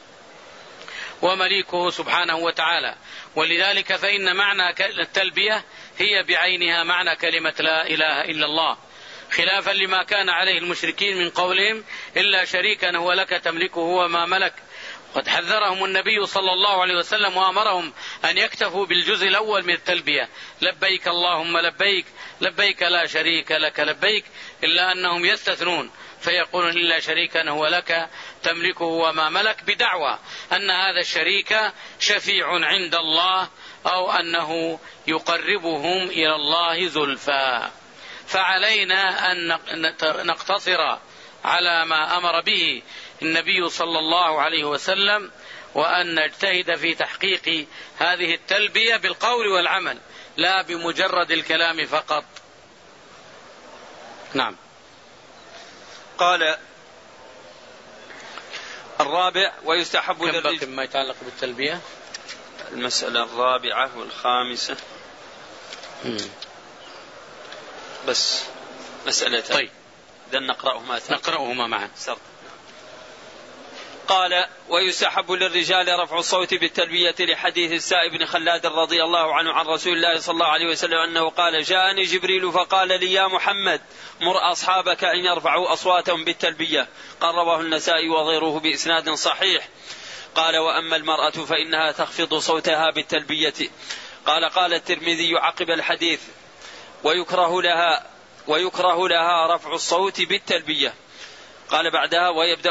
ومليكه سبحانه وتعالى. ولذلك فإن معنى التلبية هي بعينها معنى كلمة لا إله إلا الله، خلافا لما كان عليه المشركين من قولهم إلا شريكا هو لك تملكه وما ملك. قد حذرهم النبي صلى الله عليه وسلم وأمرهم أن يكتفوا بالجزء الأول من التلبية: لبيك اللهم لبيك لبيك لا شريك لك لبيك، إلا أنهم يستثنون فيقولون إلا شريكا هو لك تملكه وما ملك، بدعوى أن هذا الشريك شفيع عند الله أو أنه يقربهم إلى الله زلفى. فعلينا أن نقتصر على ما أمر به النبي صلى الله عليه وسلم، وأن نجتهد في تحقيق هذه التلبية بالقول والعمل لا بمجرد الكلام فقط. نعم. قال الرابع: ويستحب للرجل ما يتعلق بالتلبية. المسألة الرابعة والخامسة بس مسألتين. طيب إذا نقرأهما معا. قال: ويستحب للرجال رفع الصوت بالتلبية لحديث السائب بن خلاد رضي الله عنه عن رسول الله صلى الله عليه وسلم أنه قال: جاءني جبريل فقال لي: يا محمد مر أصحابك أن يرفعوا أصواتهم بالتلبية. قال: رواه النسائي وغيره بإسناد صحيح. قال: وأما المرأة فإنها تخفض صوتها بالتلبية. قال الترمذي عقب الحديث: ويكره لها رفع الصوت بالتلبية. قال بعدها: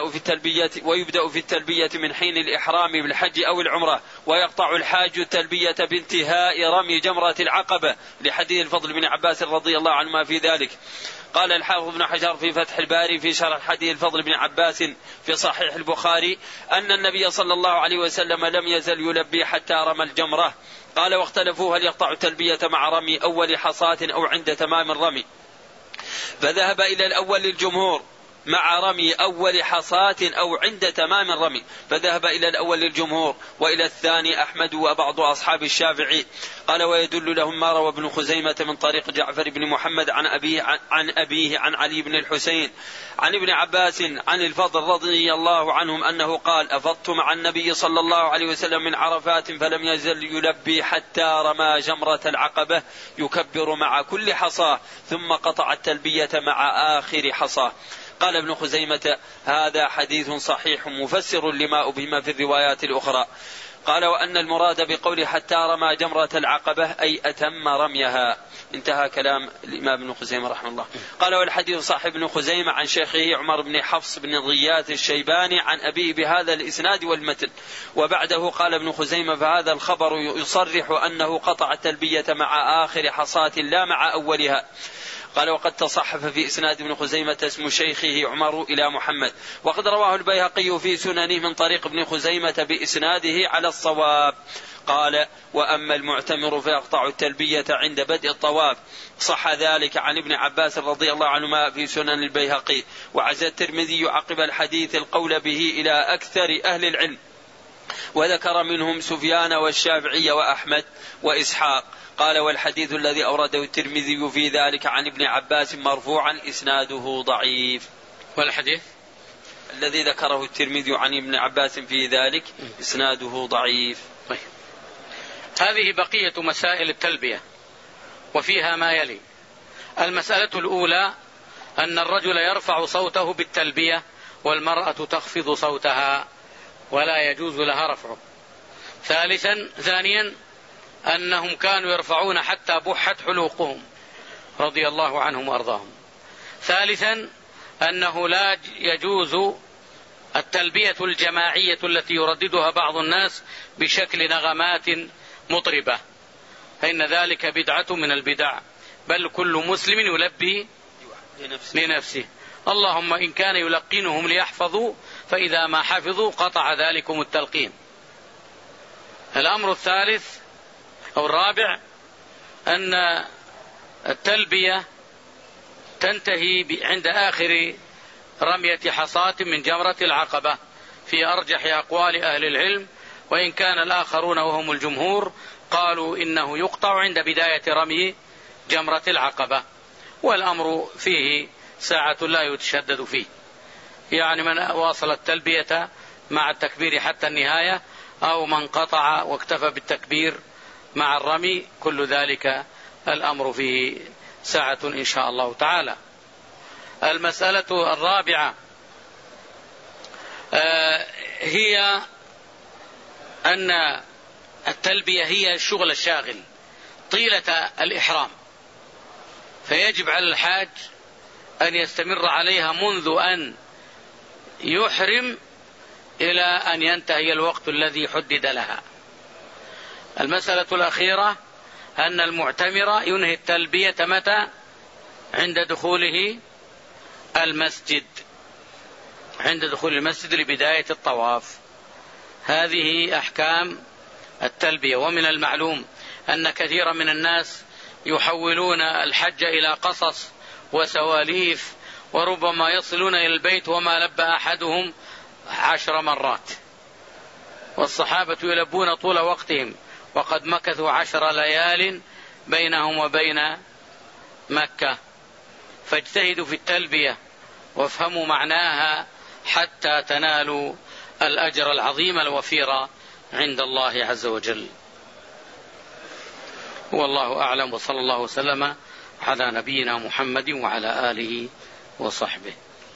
ويبدأ في التلبية من حين الإحرام بالحج أو العمرة، ويقطع الحاج التلبية بانتهاء رمي جمرة العقبة، لحديث الفضل بن عباس رضي الله عنهما في ذلك. قال الحافظ بن حجر في فتح الباري في شرح حديث الفضل بن عباس في صحيح البخاري أن النبي صلى الله عليه وسلم لم يزل يلبي حتى رمى الجمرة. قال: واختلفوا هل يقطع التلبية مع رمي أول حصاة أو عند تمام الرمي، فذهب إلى الأول للجمهور مع رمي أول حصاة أو عند تمام الرمي، فذهب إلى الأول للجمهور، وإلى الثاني أحمد وبعض أصحاب الشافعي. قال: ويدل لهم ما روى ابن خزيمة من طريق جعفر بن محمد عن أبيه عن علي بن الحسين عن ابن عباس عن الفضل رضي الله عنهم أنه قال: أفضت مع النبي صلى الله عليه وسلم من عرفات فلم يزل يلبي حتى رمى جمرة العقبة يكبر مع كل حصاة، ثم قطع التلبية مع آخر حصاة. قال ابن خزيمة: هذا حديث صحيح مفسر لما أبهم في الروايات الأخرى. قال: وأن المراد بقول حتى رمى جمرة العقبة أي أتم رميها. انتهى كلام الإمام ابن خزيمة رحمه الله. قال: والحديث صاحب ابن خزيمة عن شيخه عمر بن حفص بن غياث الشيباني عن أبيه بهذا الإسناد والمتن. وبعده قال ابن خزيمة: فهذا الخبر يصرح أنه قطع التلبية مع آخر حصاة لا مع أولها. قال: وقد تصحف في إسناد ابن خزيمة اسم شيخه عمر إلى محمد، وقد رواه البيهقي في سننه من طريق ابن خزيمة بإسناده على الصواب. قال: وأما المعتمر فيقطع التلبية عند بدء الطواف. صح ذلك عن ابن عباس رضي الله عنهما في سنن البيهقي. وعزى الترمذي عقب الحديث القول به إلى أكثر أهل العلم، وذكر منهم سفيان والشافعي وأحمد وإسحاق. قال: والحديث الذي أورده الترمذي في ذلك عن ابن عباس مرفوعا إسناده ضعيف. والحديث الذي ذكره الترمذي عن ابن عباس في ذلك إسناده ضعيف. طيب. هذه بقية مسائل التلبية، وفيها ما يلي: المسألة الأولى أن الرجل يرفع صوته بالتلبية، والمرأة تخفض صوتها ولا يجوز لها رفعه. ثانيا أنهم كانوا يرفعون حتى بحت حلوقهم رضي الله عنهم وأرضاهم. ثالثا أنه لا يجوز التلبية الجماعية التي يرددها بعض الناس بشكل نغمات مطربة، فإن ذلك بدعة من البدع، بل كل مسلم يلبي لنفسه، اللهم إن كان يلقنهم ليحفظوا، فإذا ما حفظوا قطع ذلكم التلقين. الأمر الثالث أو الرابع أن التلبية تنتهي عند آخر رمية حصاة من جمرة العقبة في أرجح أقوال أهل العلم، وإن كان الآخرون وهم الجمهور قالوا إنه يقطع عند بداية رمي جمرة العقبة. والأمر فيه ساعة لا يتشدد فيه، يعني من واصل التلبية مع التكبير حتى النهاية، أو من قطع واكتفى بالتكبير مع الرمي، كل ذلك الأمر فيه ساعة إن شاء الله تعالى. المسألة الرابعة هي أن التلبية هي الشغل الشاغل طيلة الإحرام، فيجب على الحاج أن يستمر عليها منذ أن يحرم إلى أن ينتهي الوقت الذي حدد لها. المسألة الأخيرة أن المعتمر ينهي التلبية متى؟ عند دخوله المسجد، عند دخول المسجد لبداية الطواف. هذه أحكام التلبية. ومن المعلوم أن كثيرا من الناس يحولون الحج إلى قصص وسواليف، وربما يصلون إلى البيت وما لبى أحدهم 10 مرات، والصحابة يلبون طول وقتهم وقد مكثوا 10 ليال بينهم وبين مكة. فاجتهدوا في التلبية وافهموا معناها حتى تنالوا الأجر العظيم الوفير عند الله عز وجل. والله أعلم، وصلى الله وسلم على نبينا محمد وعلى آله وصحبه.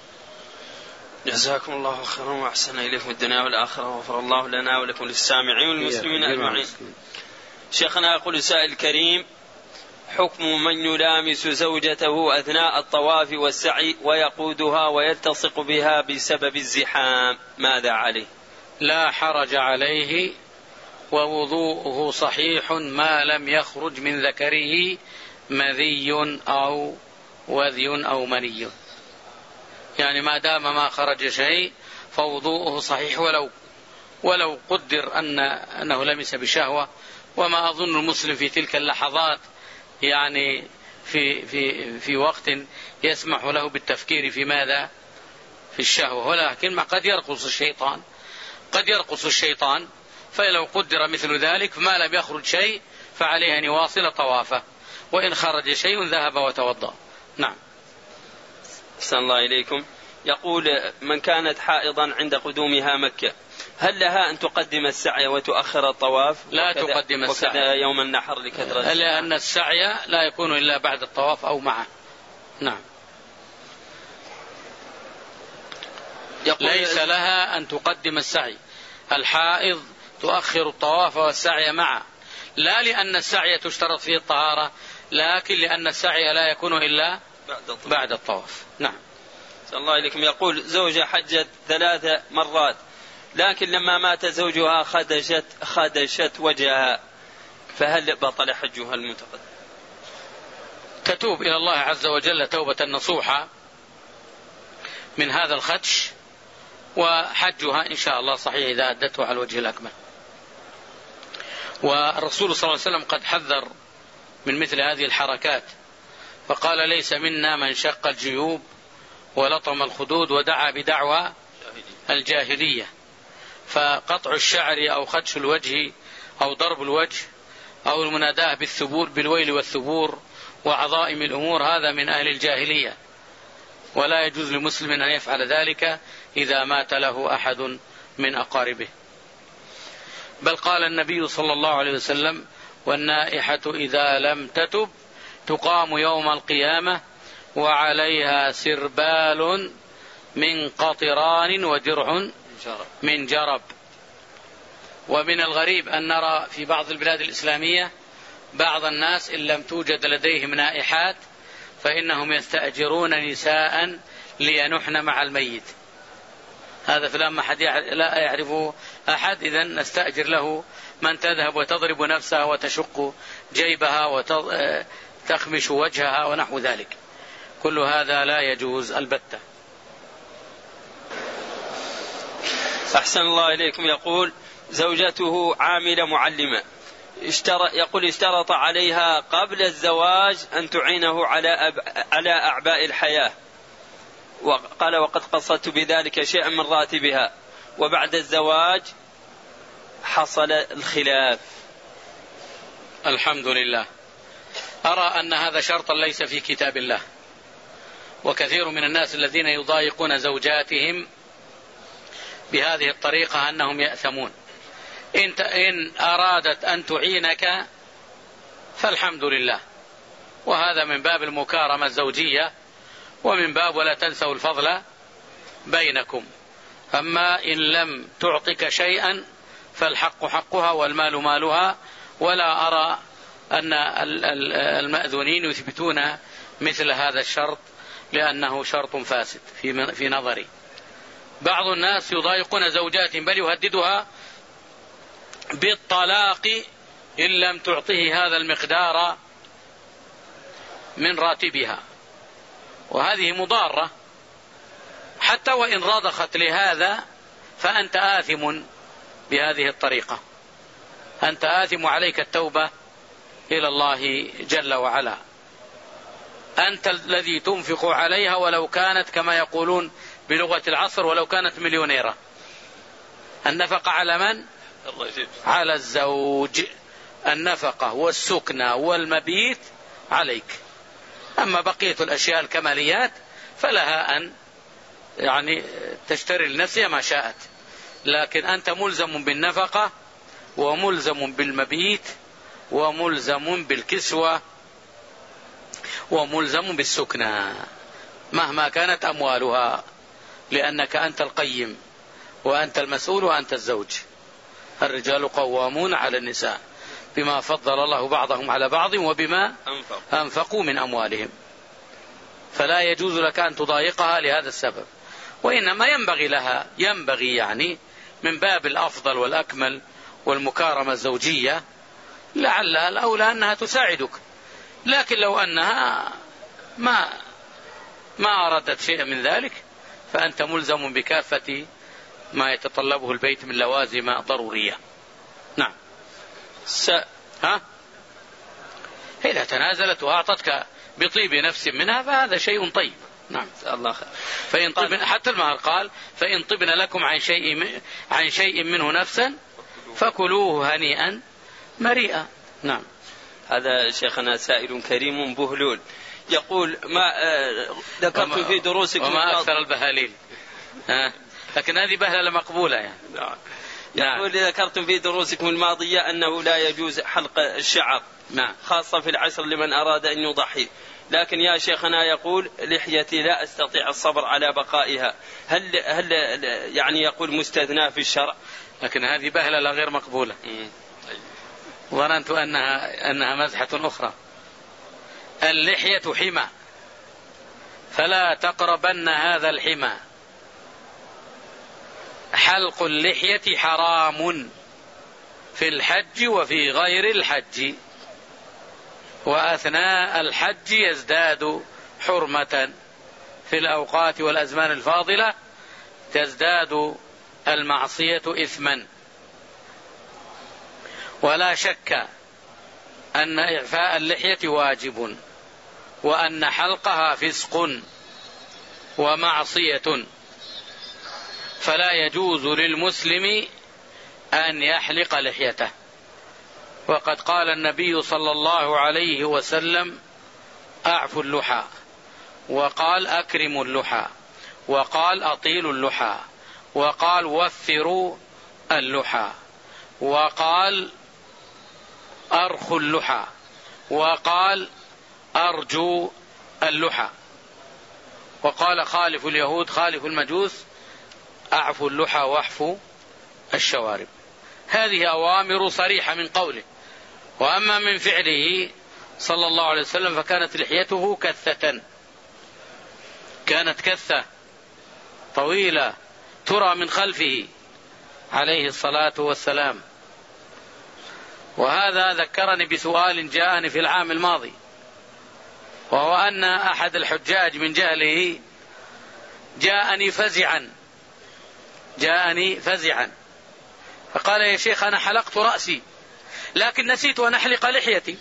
جزاكم الله خيرا وأحسن إليكم الدنيا والآخرة، وغفر الله لنا ولكم للسامعين والمسلمين أجمعين. شيخنا يقول سائل كريم: حكم من يلامس زوجته أثناء الطواف والسعي ويقودها ويلتصق بها بسبب الزحام، ماذا عليه؟ لا حرج عليه، ووضوءه صحيح ما لم يخرج من ذكره مذي أو وذي أو مني، يعني ما دام ما خرج شيء فوضوءه صحيح ولو قدر أنه لمس بشهوة. وما أظن المسلم في تلك اللحظات يعني في وقت يسمح له بالتفكير في ماذا؟ في الشهوة، ولكن قد يرقص الشيطان، فلو قدر مثل ذلك فما لم يخرج شيء فعليه أن يواصل طوافه، وإن خرج شيء ذهب وتوضأ. نعم. أحسن الله إليكم. يقول: من كانت حائضا عند قدومها مكة، هل لها أن تقدم السعي وتؤخر الطواف؟ لا تقدم السعي، وكذا يوم النحر لكثرة، لأن السعي لا يكون إلا بعد الطواف أو معه. نعم. ليس لها أن تقدم السعي. الحائض تؤخر الطواف والسعي معه، لا لأن السعي تشترط فيه الطهارة، لكن لأن السعي لا يكون إلا بعد الطواف. نعم. صلى الله عليكم. يقول: زوجة حجت 3 مرات، لكن لما مات زوجها خدشت وجهها، فهل بطل حجها المتقدم؟ تتوب إلى الله عز وجل توبة نصوحة من هذا الخدش، وحجها إن شاء الله صحيح إذا أدته على الوجه الأكمل. والرسول صلى الله عليه وسلم قد حذر من مثل هذه الحركات، فقال: ليس منا من شق الجيوب ولطم الخدود ودعا بدعوى الجاهلية. فقطع الشعر أو خدش الوجه أو ضرب الوجه أو المناداة بالثبور بالويل والثبور وعظائم الأمور هذا من أهل الجاهلية، ولا يجوز لمسلم أن يفعل ذلك إذا مات له أحد من أقاربه. بل قال النبي صلى الله عليه وسلم: والنائحة إذا لم تتب تقام يوم القيامة وعليها سربال من قطران ودرع من جرب. ومن الغريب أن نرى في بعض البلاد الإسلامية بعض الناس إن لم توجد لديهم نائحات فإنهم يستأجرون نساء لينحن مع الميت. هذا فلما أحد لا يعرفه أحد، إذن نستأجر له من تذهب وتضرب نفسها وتشق جيبها وتخمش وجهها ونحو ذلك. كل هذا لا يجوز البتة. أحسن الله إليكم. يقول: زوجته عاملة معلمة، اشترط عليها قبل الزواج أن تعينه على أعباء الحياة، وقال: وقد قصدت بذلك شيئا من راتبها، وبعد الزواج حصل الخلاف. الحمد لله. أرى أن هذا شرطا ليس في كتاب الله، وكثير من الناس الذين يضايقون زوجاتهم بهذه الطريقة أنهم يأثمون. إن أرادت أن تعينك فالحمد لله، وهذا من باب المكارمة الزوجية، ومن باب ولا تنسوا الفضل بينكم. أما إن لم تعطك شيئا فالحق حقها والمال مالها. ولا أرى أن المأذونين يثبتون مثل هذا الشرط، لأنه شرط فاسد في نظري. بعض الناس يضايقون زوجاتهم بل يهددها بالطلاق إن لم تعطه هذا المقدار من راتبها، وهذه مضارة. حتى وإن رضخت لهذا فأنت آثم بهذه الطريقة، أنت آثم، عليك التوبة إلى الله جل وعلا. أنت الذي تنفق عليها، ولو كانت كما يقولون بلغة العصر ولو كانت مليونيرة. النفقة على من؟ على الزوج. النفقة والسكنة والمبيت عليك. أما بقية الأشياء الكماليات فلها أن تشتري لنفسها ما شاءت، لكن أنت ملزم بالنفقة وملزم بالمبيت وملزم بالكسوة وملزم بالسكنة مهما كانت أموالها، لأنك أنت القيم وأنت المسؤول وأنت الزوج. الرجال قوامون على النساء بما فضل الله بعضهم على بعض وبما أنفقوا من أموالهم. فلا يجوز لك أن تضايقها لهذا السبب، وإنما ينبغي من باب الأفضل والأكمل والمكارمة الزوجية لعلها الأولى أنها تساعدك. لكن لو أنها ما أردت شيئا من ذلك فأنت ملزم بكافة ما يتطلبه البيت من لوازم ضرورية. نعم. إذا تنازلت وأعطتك بطيب نفس منها فهذا شيء طيب. نعم. الله خير. فإن طبن، حتى المهر قال فإن طبن لكم عن شيء منه نفسا فكلوه هنيئا مريئا. نعم. هذا شيخنا سائل كريم بهلول يقول: ما ذكرت في دروسكم وما أكثر البهاليل، لكن هذه بهلة مقبولة يعني. يقول: ذكرتم في دروسكم الماضية أنه لا يجوز حلق الشعر، خاصة في العصر لمن أراد أن يضحي، لكن يا شيخنا يقول: لحيتي لا أستطيع الصبر على بقائها، هل يقول مستثنى في الشرع؟ لكن هذه بهلة غير مقبولة. ظننت أنها مزحة أخرى. اللحية حمى، فلا تقربن هذا الحمى. حلق اللحية حرام في الحج وفي غير الحج، وأثناء الحج يزداد حرمة. في الأوقات والأزمان الفاضلة تزداد المعصية إثما. ولا شك أن إعفاء اللحية واجب، وأن حلقها فسق ومعصية، فلا يجوز للمسلم أن يحلق لحيته. وقد قال النبي صلى الله عليه وسلم: أعفوا اللحى، وقال: أكرموا اللحى، وقال: أطيلوا اللحى، وقال: وفروا اللحى، وقال: أرخوا اللحى، وقال: أرجوا اللحى، وقال: خالفوا اليهود، خالفوا المجوس، أعفوا اللحى واحفوا الشوارب. هذه أوامر صريحة من قوله. وأما من فعله صلى الله عليه وسلم فكانت لحيته كثة، كانت كثة طويلة ترى من خلفه عليه الصلاة والسلام. وهذا ذكرني بسؤال جاءني في العام الماضي، وهو أن أحد الحجاج من جهله جاءني فزعا فقال: يا شيخ، أنا حلقت رأسي لكن نسيت أن أحلق لحيتي.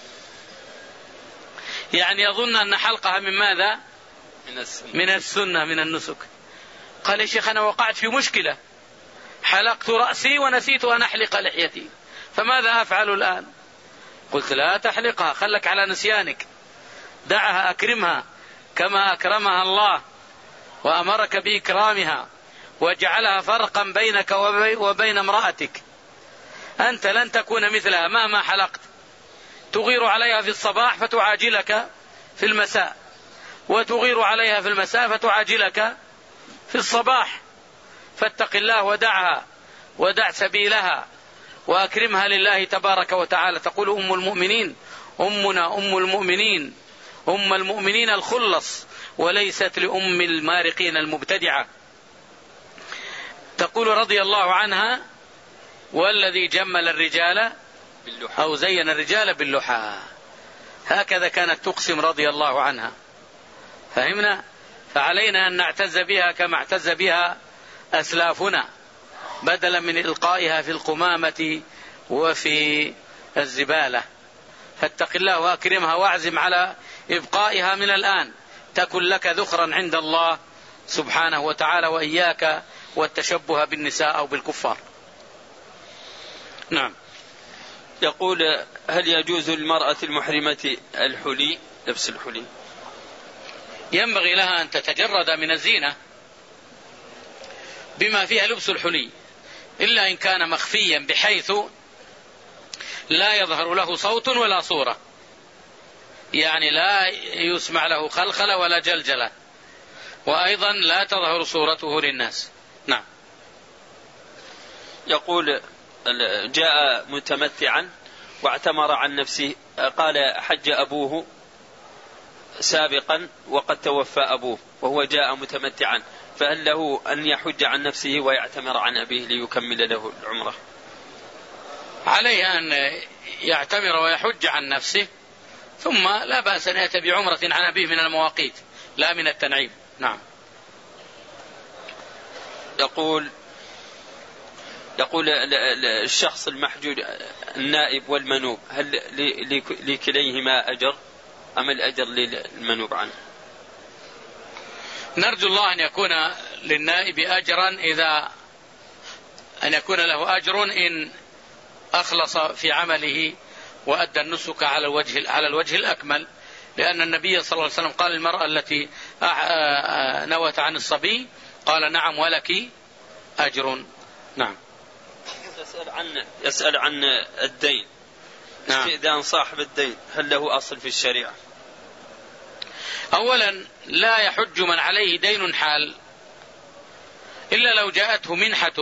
يعني يظن أن حلقها من ماذا؟ من السنة، من النسك. قال: يا شيخ، أنا وقعت في مشكلة، حلقت رأسي ونسيت أن أحلق لحيتي، فماذا أفعل الآن؟ قلت: لا تحلقها، خلك على نسيانك، دعها، أكرمها كما أكرمها الله وأمرك بإكرامها، وجعلها فرقا بينك وبين امرأتك. أنت لن تكون مثلها مهما حلقت، تغير عليها في الصباح فتعاجلك في المساء، وتغير عليها في المساء فتعاجلك في الصباح، فاتق الله ودعها ودع سبيلها وأكرمها لله تبارك وتعالى. تقول أم المؤمنين أمنا أم المؤمنين أم المؤمنين الخلص، وليست لأم المارقين المبتدعة. تقول رضي الله عنها: والذي جمل الرجال أو زين الرجال باللحى. هكذا كانت تقسم رضي الله عنها. فهمنا؟ فعلينا أن نعتز بها كما اعتز بها أسلافنا، بدلا من إلقائها في القمامة وفي الزبالة. فاتق الله وأكرمها واعزم على إبقائها من الآن، تكن لك ذخرا عند الله سبحانه وتعالى، وإياك والتشبه بالنساء أو بالكفار. نعم. يقول: هل يجوز للمرأة المحرمة الحلي، لبس الحلي؟ ينبغي لها أن تتجرد من الزينة بما فيها لبس الحلي، إلا إن كان مخفيا بحيث لا يظهر له صوت ولا صورة، يعني لا يسمع له خلخلة ولا جلجلة، وأيضا لا تظهر صورته للناس. نعم. يقول: جاء متمتعا واعتمر عن نفسه، قال: حج أبوه سابقا وقد توفى أبوه وهو جاء متمتعا، فهل له أن يحج عن نفسه ويعتمر عن أبيه ليكمل له العمرة؟ عليه أن يعتمر ويحج عن نفسه، ثم لا بأس أن يأتي بعمرة عن أبيه من المواقيت لا من التنعيم. نعم. يقول الشخص المحجوج النائب والمنوب، هل لكليهما أجر أم الأجر للمنوب عنه؟ نرجو الله أن يكون للنائب أجرا، أن يكون له أجر إن أخلص في عمله وأدى النسك على الوجه الأكمل، لأن النبي صلى الله عليه وسلم قال للمرأة التي نوت عن الصبي قال: نعم ولك أجر. نعم. يسأل عن الدين. نعم. استئذان صاحب الدين هل له أصل في الشريعة؟ أولا لا يحج من عليه دين حال إلا لو جاءته منحة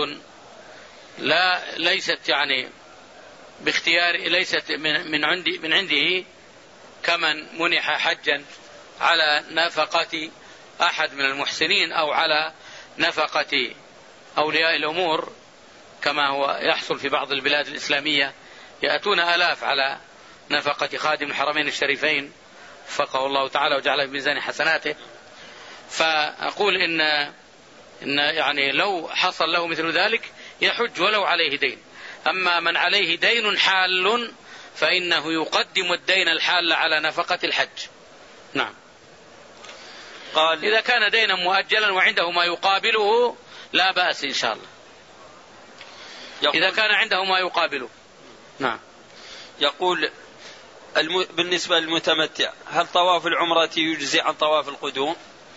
ليست يعني باختيار، ليست من عنده، كمن منح حجا على نفقة أحد من المحسنين أو على نفقة أولياء الأمور، كما هو يحصل في بعض البلاد الإسلامية، يأتون آلاف على نفقة خادم الحرمين الشريفين وفقه الله تعالى وجعله في ميزان حسناته. فأقول إن يعني لو حصل له مثل ذلك يحج ولو عليه دين. أما من عليه دين حال فإنه يقدم الدين الحال على نفقة الحج. نعم. قال: إذا كان دينا مؤجلا وعنده ما يقابله لا بأس إن شاء الله، إذا كان عنده ما يقابله. نعم. يقول: بالنسبة للمتمتع هل طواف العمرة يجزي عن طواف القدوم؟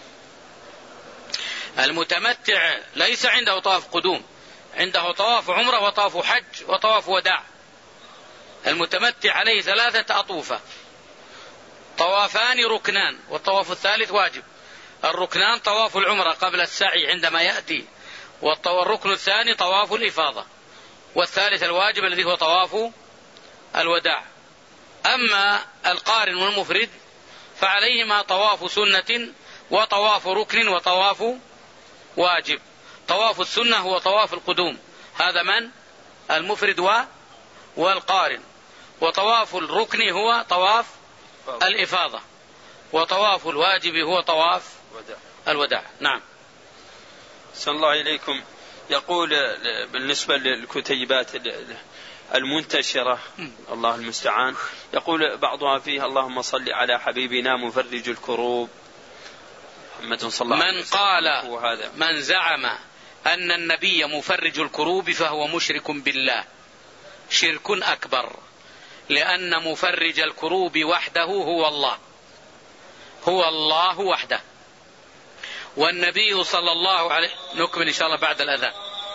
المتمتع ليس عنده طواف قدوم، عنده طواف عمرة وطواف حج وطواف وداع. المتمتع عليه 3 أطوفة، طوافان ركنان والطواف الثالث واجب. الركنان طواف العمرة قبل السعي عندما يأتي، والركن الثاني طواف الإفاضة، والثالث الواجب الذي هو طواف الوداع. أما القارن والمفرد فعليهما طواف سنة وطواف ركن وطواف واجب. طواف السنة هو طواف القدوم، هذا من المفرد والقارن، وطواف الركن هو طواف الإفاضة، وطواف الواجب هو طواف الوداع. نعم. صلى الله إليكم. يقول بالنسبة للكتيبات المنتشرة الله المستعان، يقول بعضها فيه: اللهم صل على حبيبنا مفرج الكروب محمد صلى الله عليه وسلم. من قال من زعم أن النبي مفرج الكروب فهو مشرك بالله شرك أكبر، لأن مفرج الكروب وحده هو الله، هو الله وحده. والنبي صلى الله عليه، نكمل إن شاء الله بعد الأذان.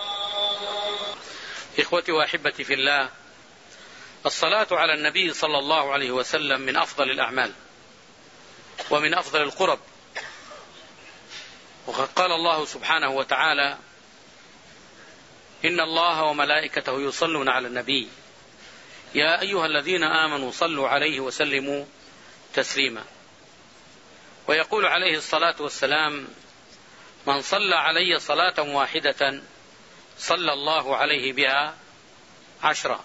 إخوتي وأحبتي في الله، الصلاة على النبي صلى الله عليه وسلم من أفضل الأعمال ومن أفضل القرب، وقد قال الله سبحانه وتعالى: إن الله وملائكته يصلون على النبي يا أيها الذين آمنوا صلوا عليه وسلموا تسليما. ويقول عليه الصلاة والسلام: من صلى علي صلاة واحدة صلى الله عليه بها 10.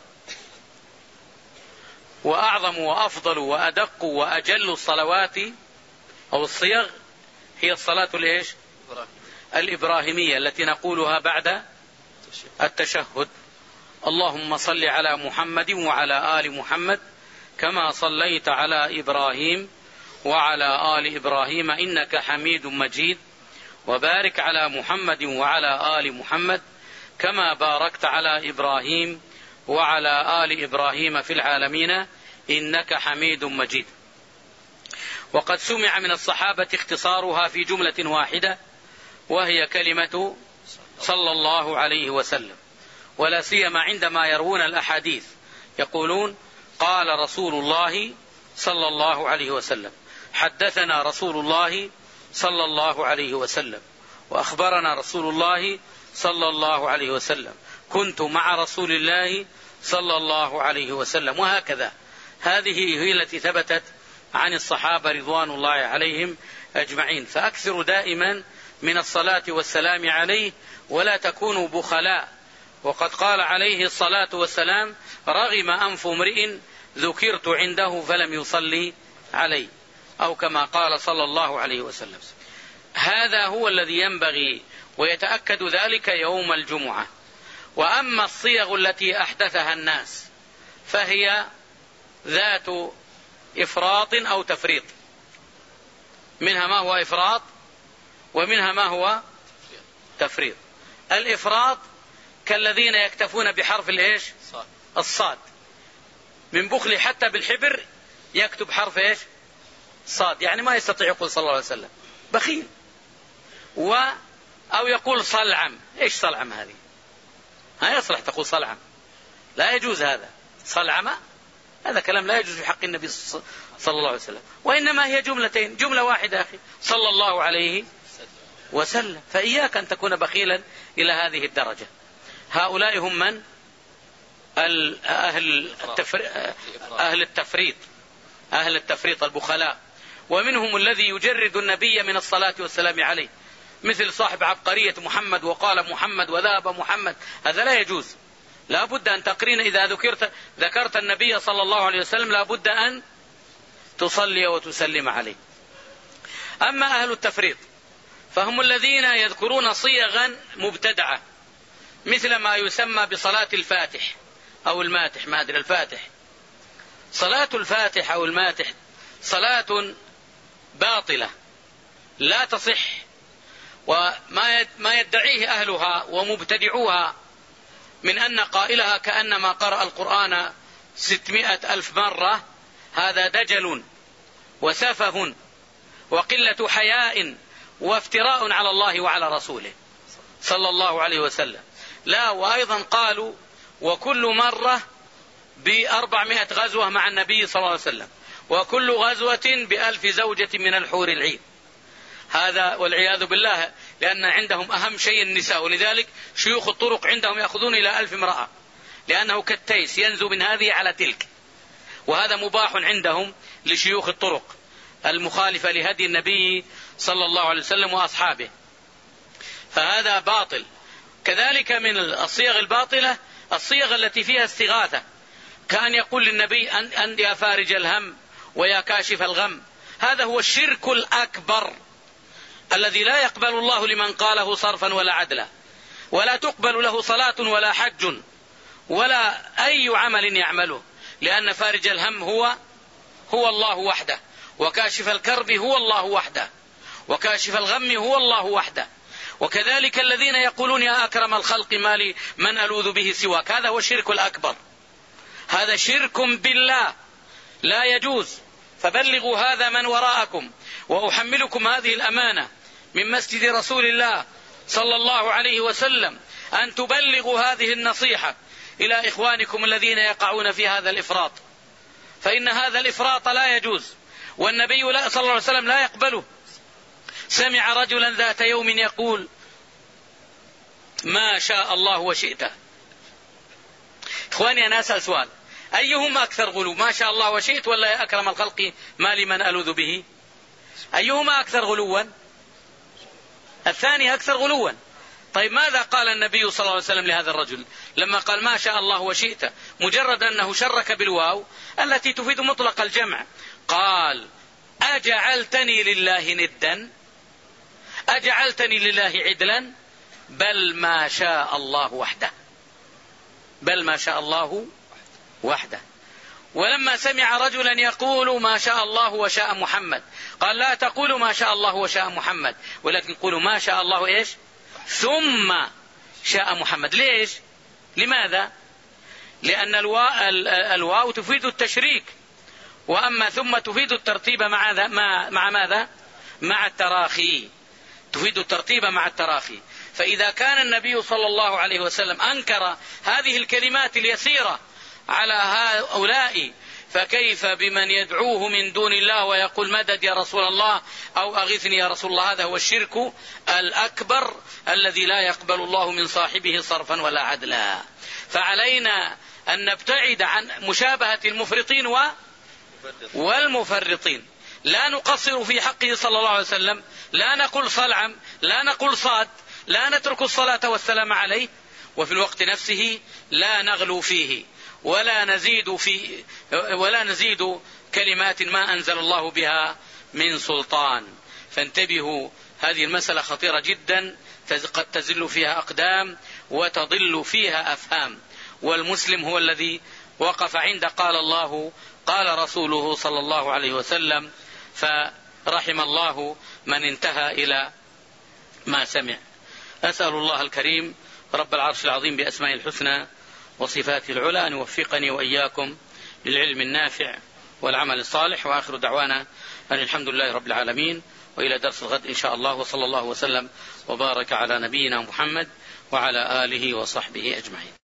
وأعظم وأفضل وأدق وأجل الصلوات أو الصيغ هي الصلاة الإبراهيمية التي نقولها بعد التشهد: اللهم صل على محمد وعلى آل محمد كما صليت على إبراهيم وعلى آل إبراهيم إنك حميد مجيد، وبارك على محمد وعلى آل محمد كما باركت على إبراهيم وعلى آل إبراهيم في العالمين إنك حميد مجيد. وقد سمع من الصحابة اختصارها في جملة واحدة، وهي كلمة صلى الله عليه وسلم، ولا سيما عندما يروون الأحاديث يقولون: قال رسول الله صلى الله عليه وسلم، حدثنا رسول الله صلى الله عليه وسلم، وأخبرنا رسول الله صلى الله عليه وسلم، كنت مع رسول الله صلى الله عليه وسلم، وهكذا. هذه هي التي ثبتت عن الصحابة رضوان الله عليهم أجمعين. فأكثروا دائما من الصلاة والسلام عليه ولا تكونوا بخلاء. وقد قال عليه الصلاة والسلام: رغم أنف امرئ ذكرت عنده فلم يصلي علي، أو كما قال صلى الله عليه وسلم. هذا هو الذي ينبغي، ويتأكد ذلك يوم الجمعة. وأما الصيغ التي أحدثها الناس فهي ذات إفراط أو تفريط، منها ما هو إفراط ومنها ما هو تفريط. الإفراط كالذين يكتفون بحرف الصاد، من بخل حتى بالحبر يكتب حرف صاد، يعني ما يستطيع يقول صلى الله عليه وسلم، بخيل. أو يقول صلعم. إيش صلعم هذه؟ ها يصلح تقول صلعم؟ لا يجوز هذا. صلعمة هذا كلام لا يجوز في حق النبي صلى الله عليه وسلم. وإنما هي جملتين، جملة واحدة أخي، صلى الله عليه وسلم. فإياك أن تكون بخيلا إلى هذه الدرجة. هؤلاء هم من؟ أهل التفريط البخلاء. ومنهم الذي يجرد النبي من الصلاة والسلام عليه، مثل صاحب عبقرية محمد وقال محمد وذهب محمد. هذا لا يجوز. لا بد أن تقرين إذا ذكرت النبي صلى الله عليه وسلم لا بد أن تصلي وتسلم عليه. أما أهل التفريط فهم الذين يذكرون صيغا مبتدعة، مثل ما يسمى بصلاة الفاتح أو الماتح، ما أدري الفاتح. صلاة الفاتح أو الماتح صلاة باطلة لا تصح، وما يدعيه أهلها ومبتدعوها من أن قائلها كأنما قرأ القرآن 600,000 مرة، هذا دجل وسفه وقلة حياء وافتراء على الله وعلى رسوله صلى الله عليه وسلم. لا، وأيضا قالوا: وكل مرة ب400 غزوة مع النبي صلى الله عليه وسلم، وكل غزوة ب1000 زوجة من الحور العين. هذا والعياذ بالله، لأن عندهم أهم شيء النساء، ولذلك شيوخ الطرق عندهم يأخذون إلى 1000 امرأة، لأنه كالتيس ينزو من هذه على تلك. وهذا مباح عندهم لشيوخ الطرق المخالفة لهدي النبي صلى الله عليه وسلم وأصحابه، فهذا باطل. كذلك من الصيغ الباطلة الصيغ التي فيها استغاثة، كأن يقول للنبي: أنت يا فارج الهم ويا كاشف الغم. هذا هو الشرك الأكبر الذي لا يقبل الله لمن قاله صرفا ولا عدلا، ولا تقبل له صلاة ولا حج ولا أي عمل يعمله، لأن فارج الهم هو الله وحده، وكاشف الكرب هو الله وحده، وكاشف الغم هو الله وحده. وكذلك الذين يقولون: يا أكرم الخلق ما لي من ألوذ به سواك، هذا هو الشرك الأكبر، هذا شرك بالله لا يجوز. فبلغوا هذا من وراءكم، وأحملكم هذه الأمانة من مسجد رسول الله صلى الله عليه وسلم، أن تبلغوا هذه النصيحة إلى إخوانكم الذين يقعون في هذا الإفراط، فإن هذا الإفراط لا يجوز، والنبي صلى الله عليه وسلم لا يقبله. سمع رجلا ذات يوم يقول: ما شاء الله وشئت. إخواني أنا أسأل سؤال، أيهما أكثر غلو، ما شاء الله وشئت ولا يا أكرم الخلق ما لمن ألوذ به؟ أيهما أكثر غلوا؟ الثاني أكثر غلوا. طيب ماذا قال النبي صلى الله عليه وسلم لهذا الرجل لما قال ما شاء الله وشئت؟ مجرد أنه شرك بالواو التي تفيد مطلق الجمع، قال أجعلتني لله ندا، أجعلتني لله عدلا، بل ما شاء الله وحده، بل ما شاء الله وحده. ولما سمع رجلا يقول ما شاء الله وشاء محمد قال لا تقولوا ما شاء الله وشاء محمد، ولكن قولوا ما شاء الله إيش ثم شاء محمد. ليش؟ لماذا؟ لأن الواو تفيد التشريك، وأما ثم تفيد الترتيب مع ماذا؟ مع التراخي، تفيد الترتيب مع التراخي. فإذا كان النبي صلى الله عليه وسلم أنكر هذه الكلمات اليسيرة على هؤلاء، فكيف بمن يدعوه من دون الله ويقول مدد يا رسول الله أو أغثني يا رسول الله؟ هذا هو الشرك الأكبر الذي لا يقبل الله من صاحبه صرفا ولا عدلا. فعلينا أن نبتعد عن مشابهة المفرطين والمفرطين. لا نقصر في حقه صلى الله عليه وسلم، لا نقول صلعم، لا نقول صاد، لا نترك الصلاة والسلام عليه، وفي الوقت نفسه لا نغلو فيه ولا نزيد كلمات ما أنزل الله بها من سلطان. فانتبهوا، هذه المسألة خطيرة جدا، قد تزل فيها أقدام وتضل فيها أفهام. والمسلم هو الذي وقف عند قال الله قال رسوله صلى الله عليه وسلم، فرحم الله من انتهى إلى ما سمع. أسأل الله الكريم رب العرش العظيم بأسماء الحسنى وصفاته العلى أن يوفقني وإياكم للعلم النافع والعمل الصالح. وآخر دعوانا أن الحمد لله رب العالمين، وإلى درس الغد إن شاء الله، وصلى الله وسلم وبارك على نبينا محمد وعلى آله وصحبه أجمعين.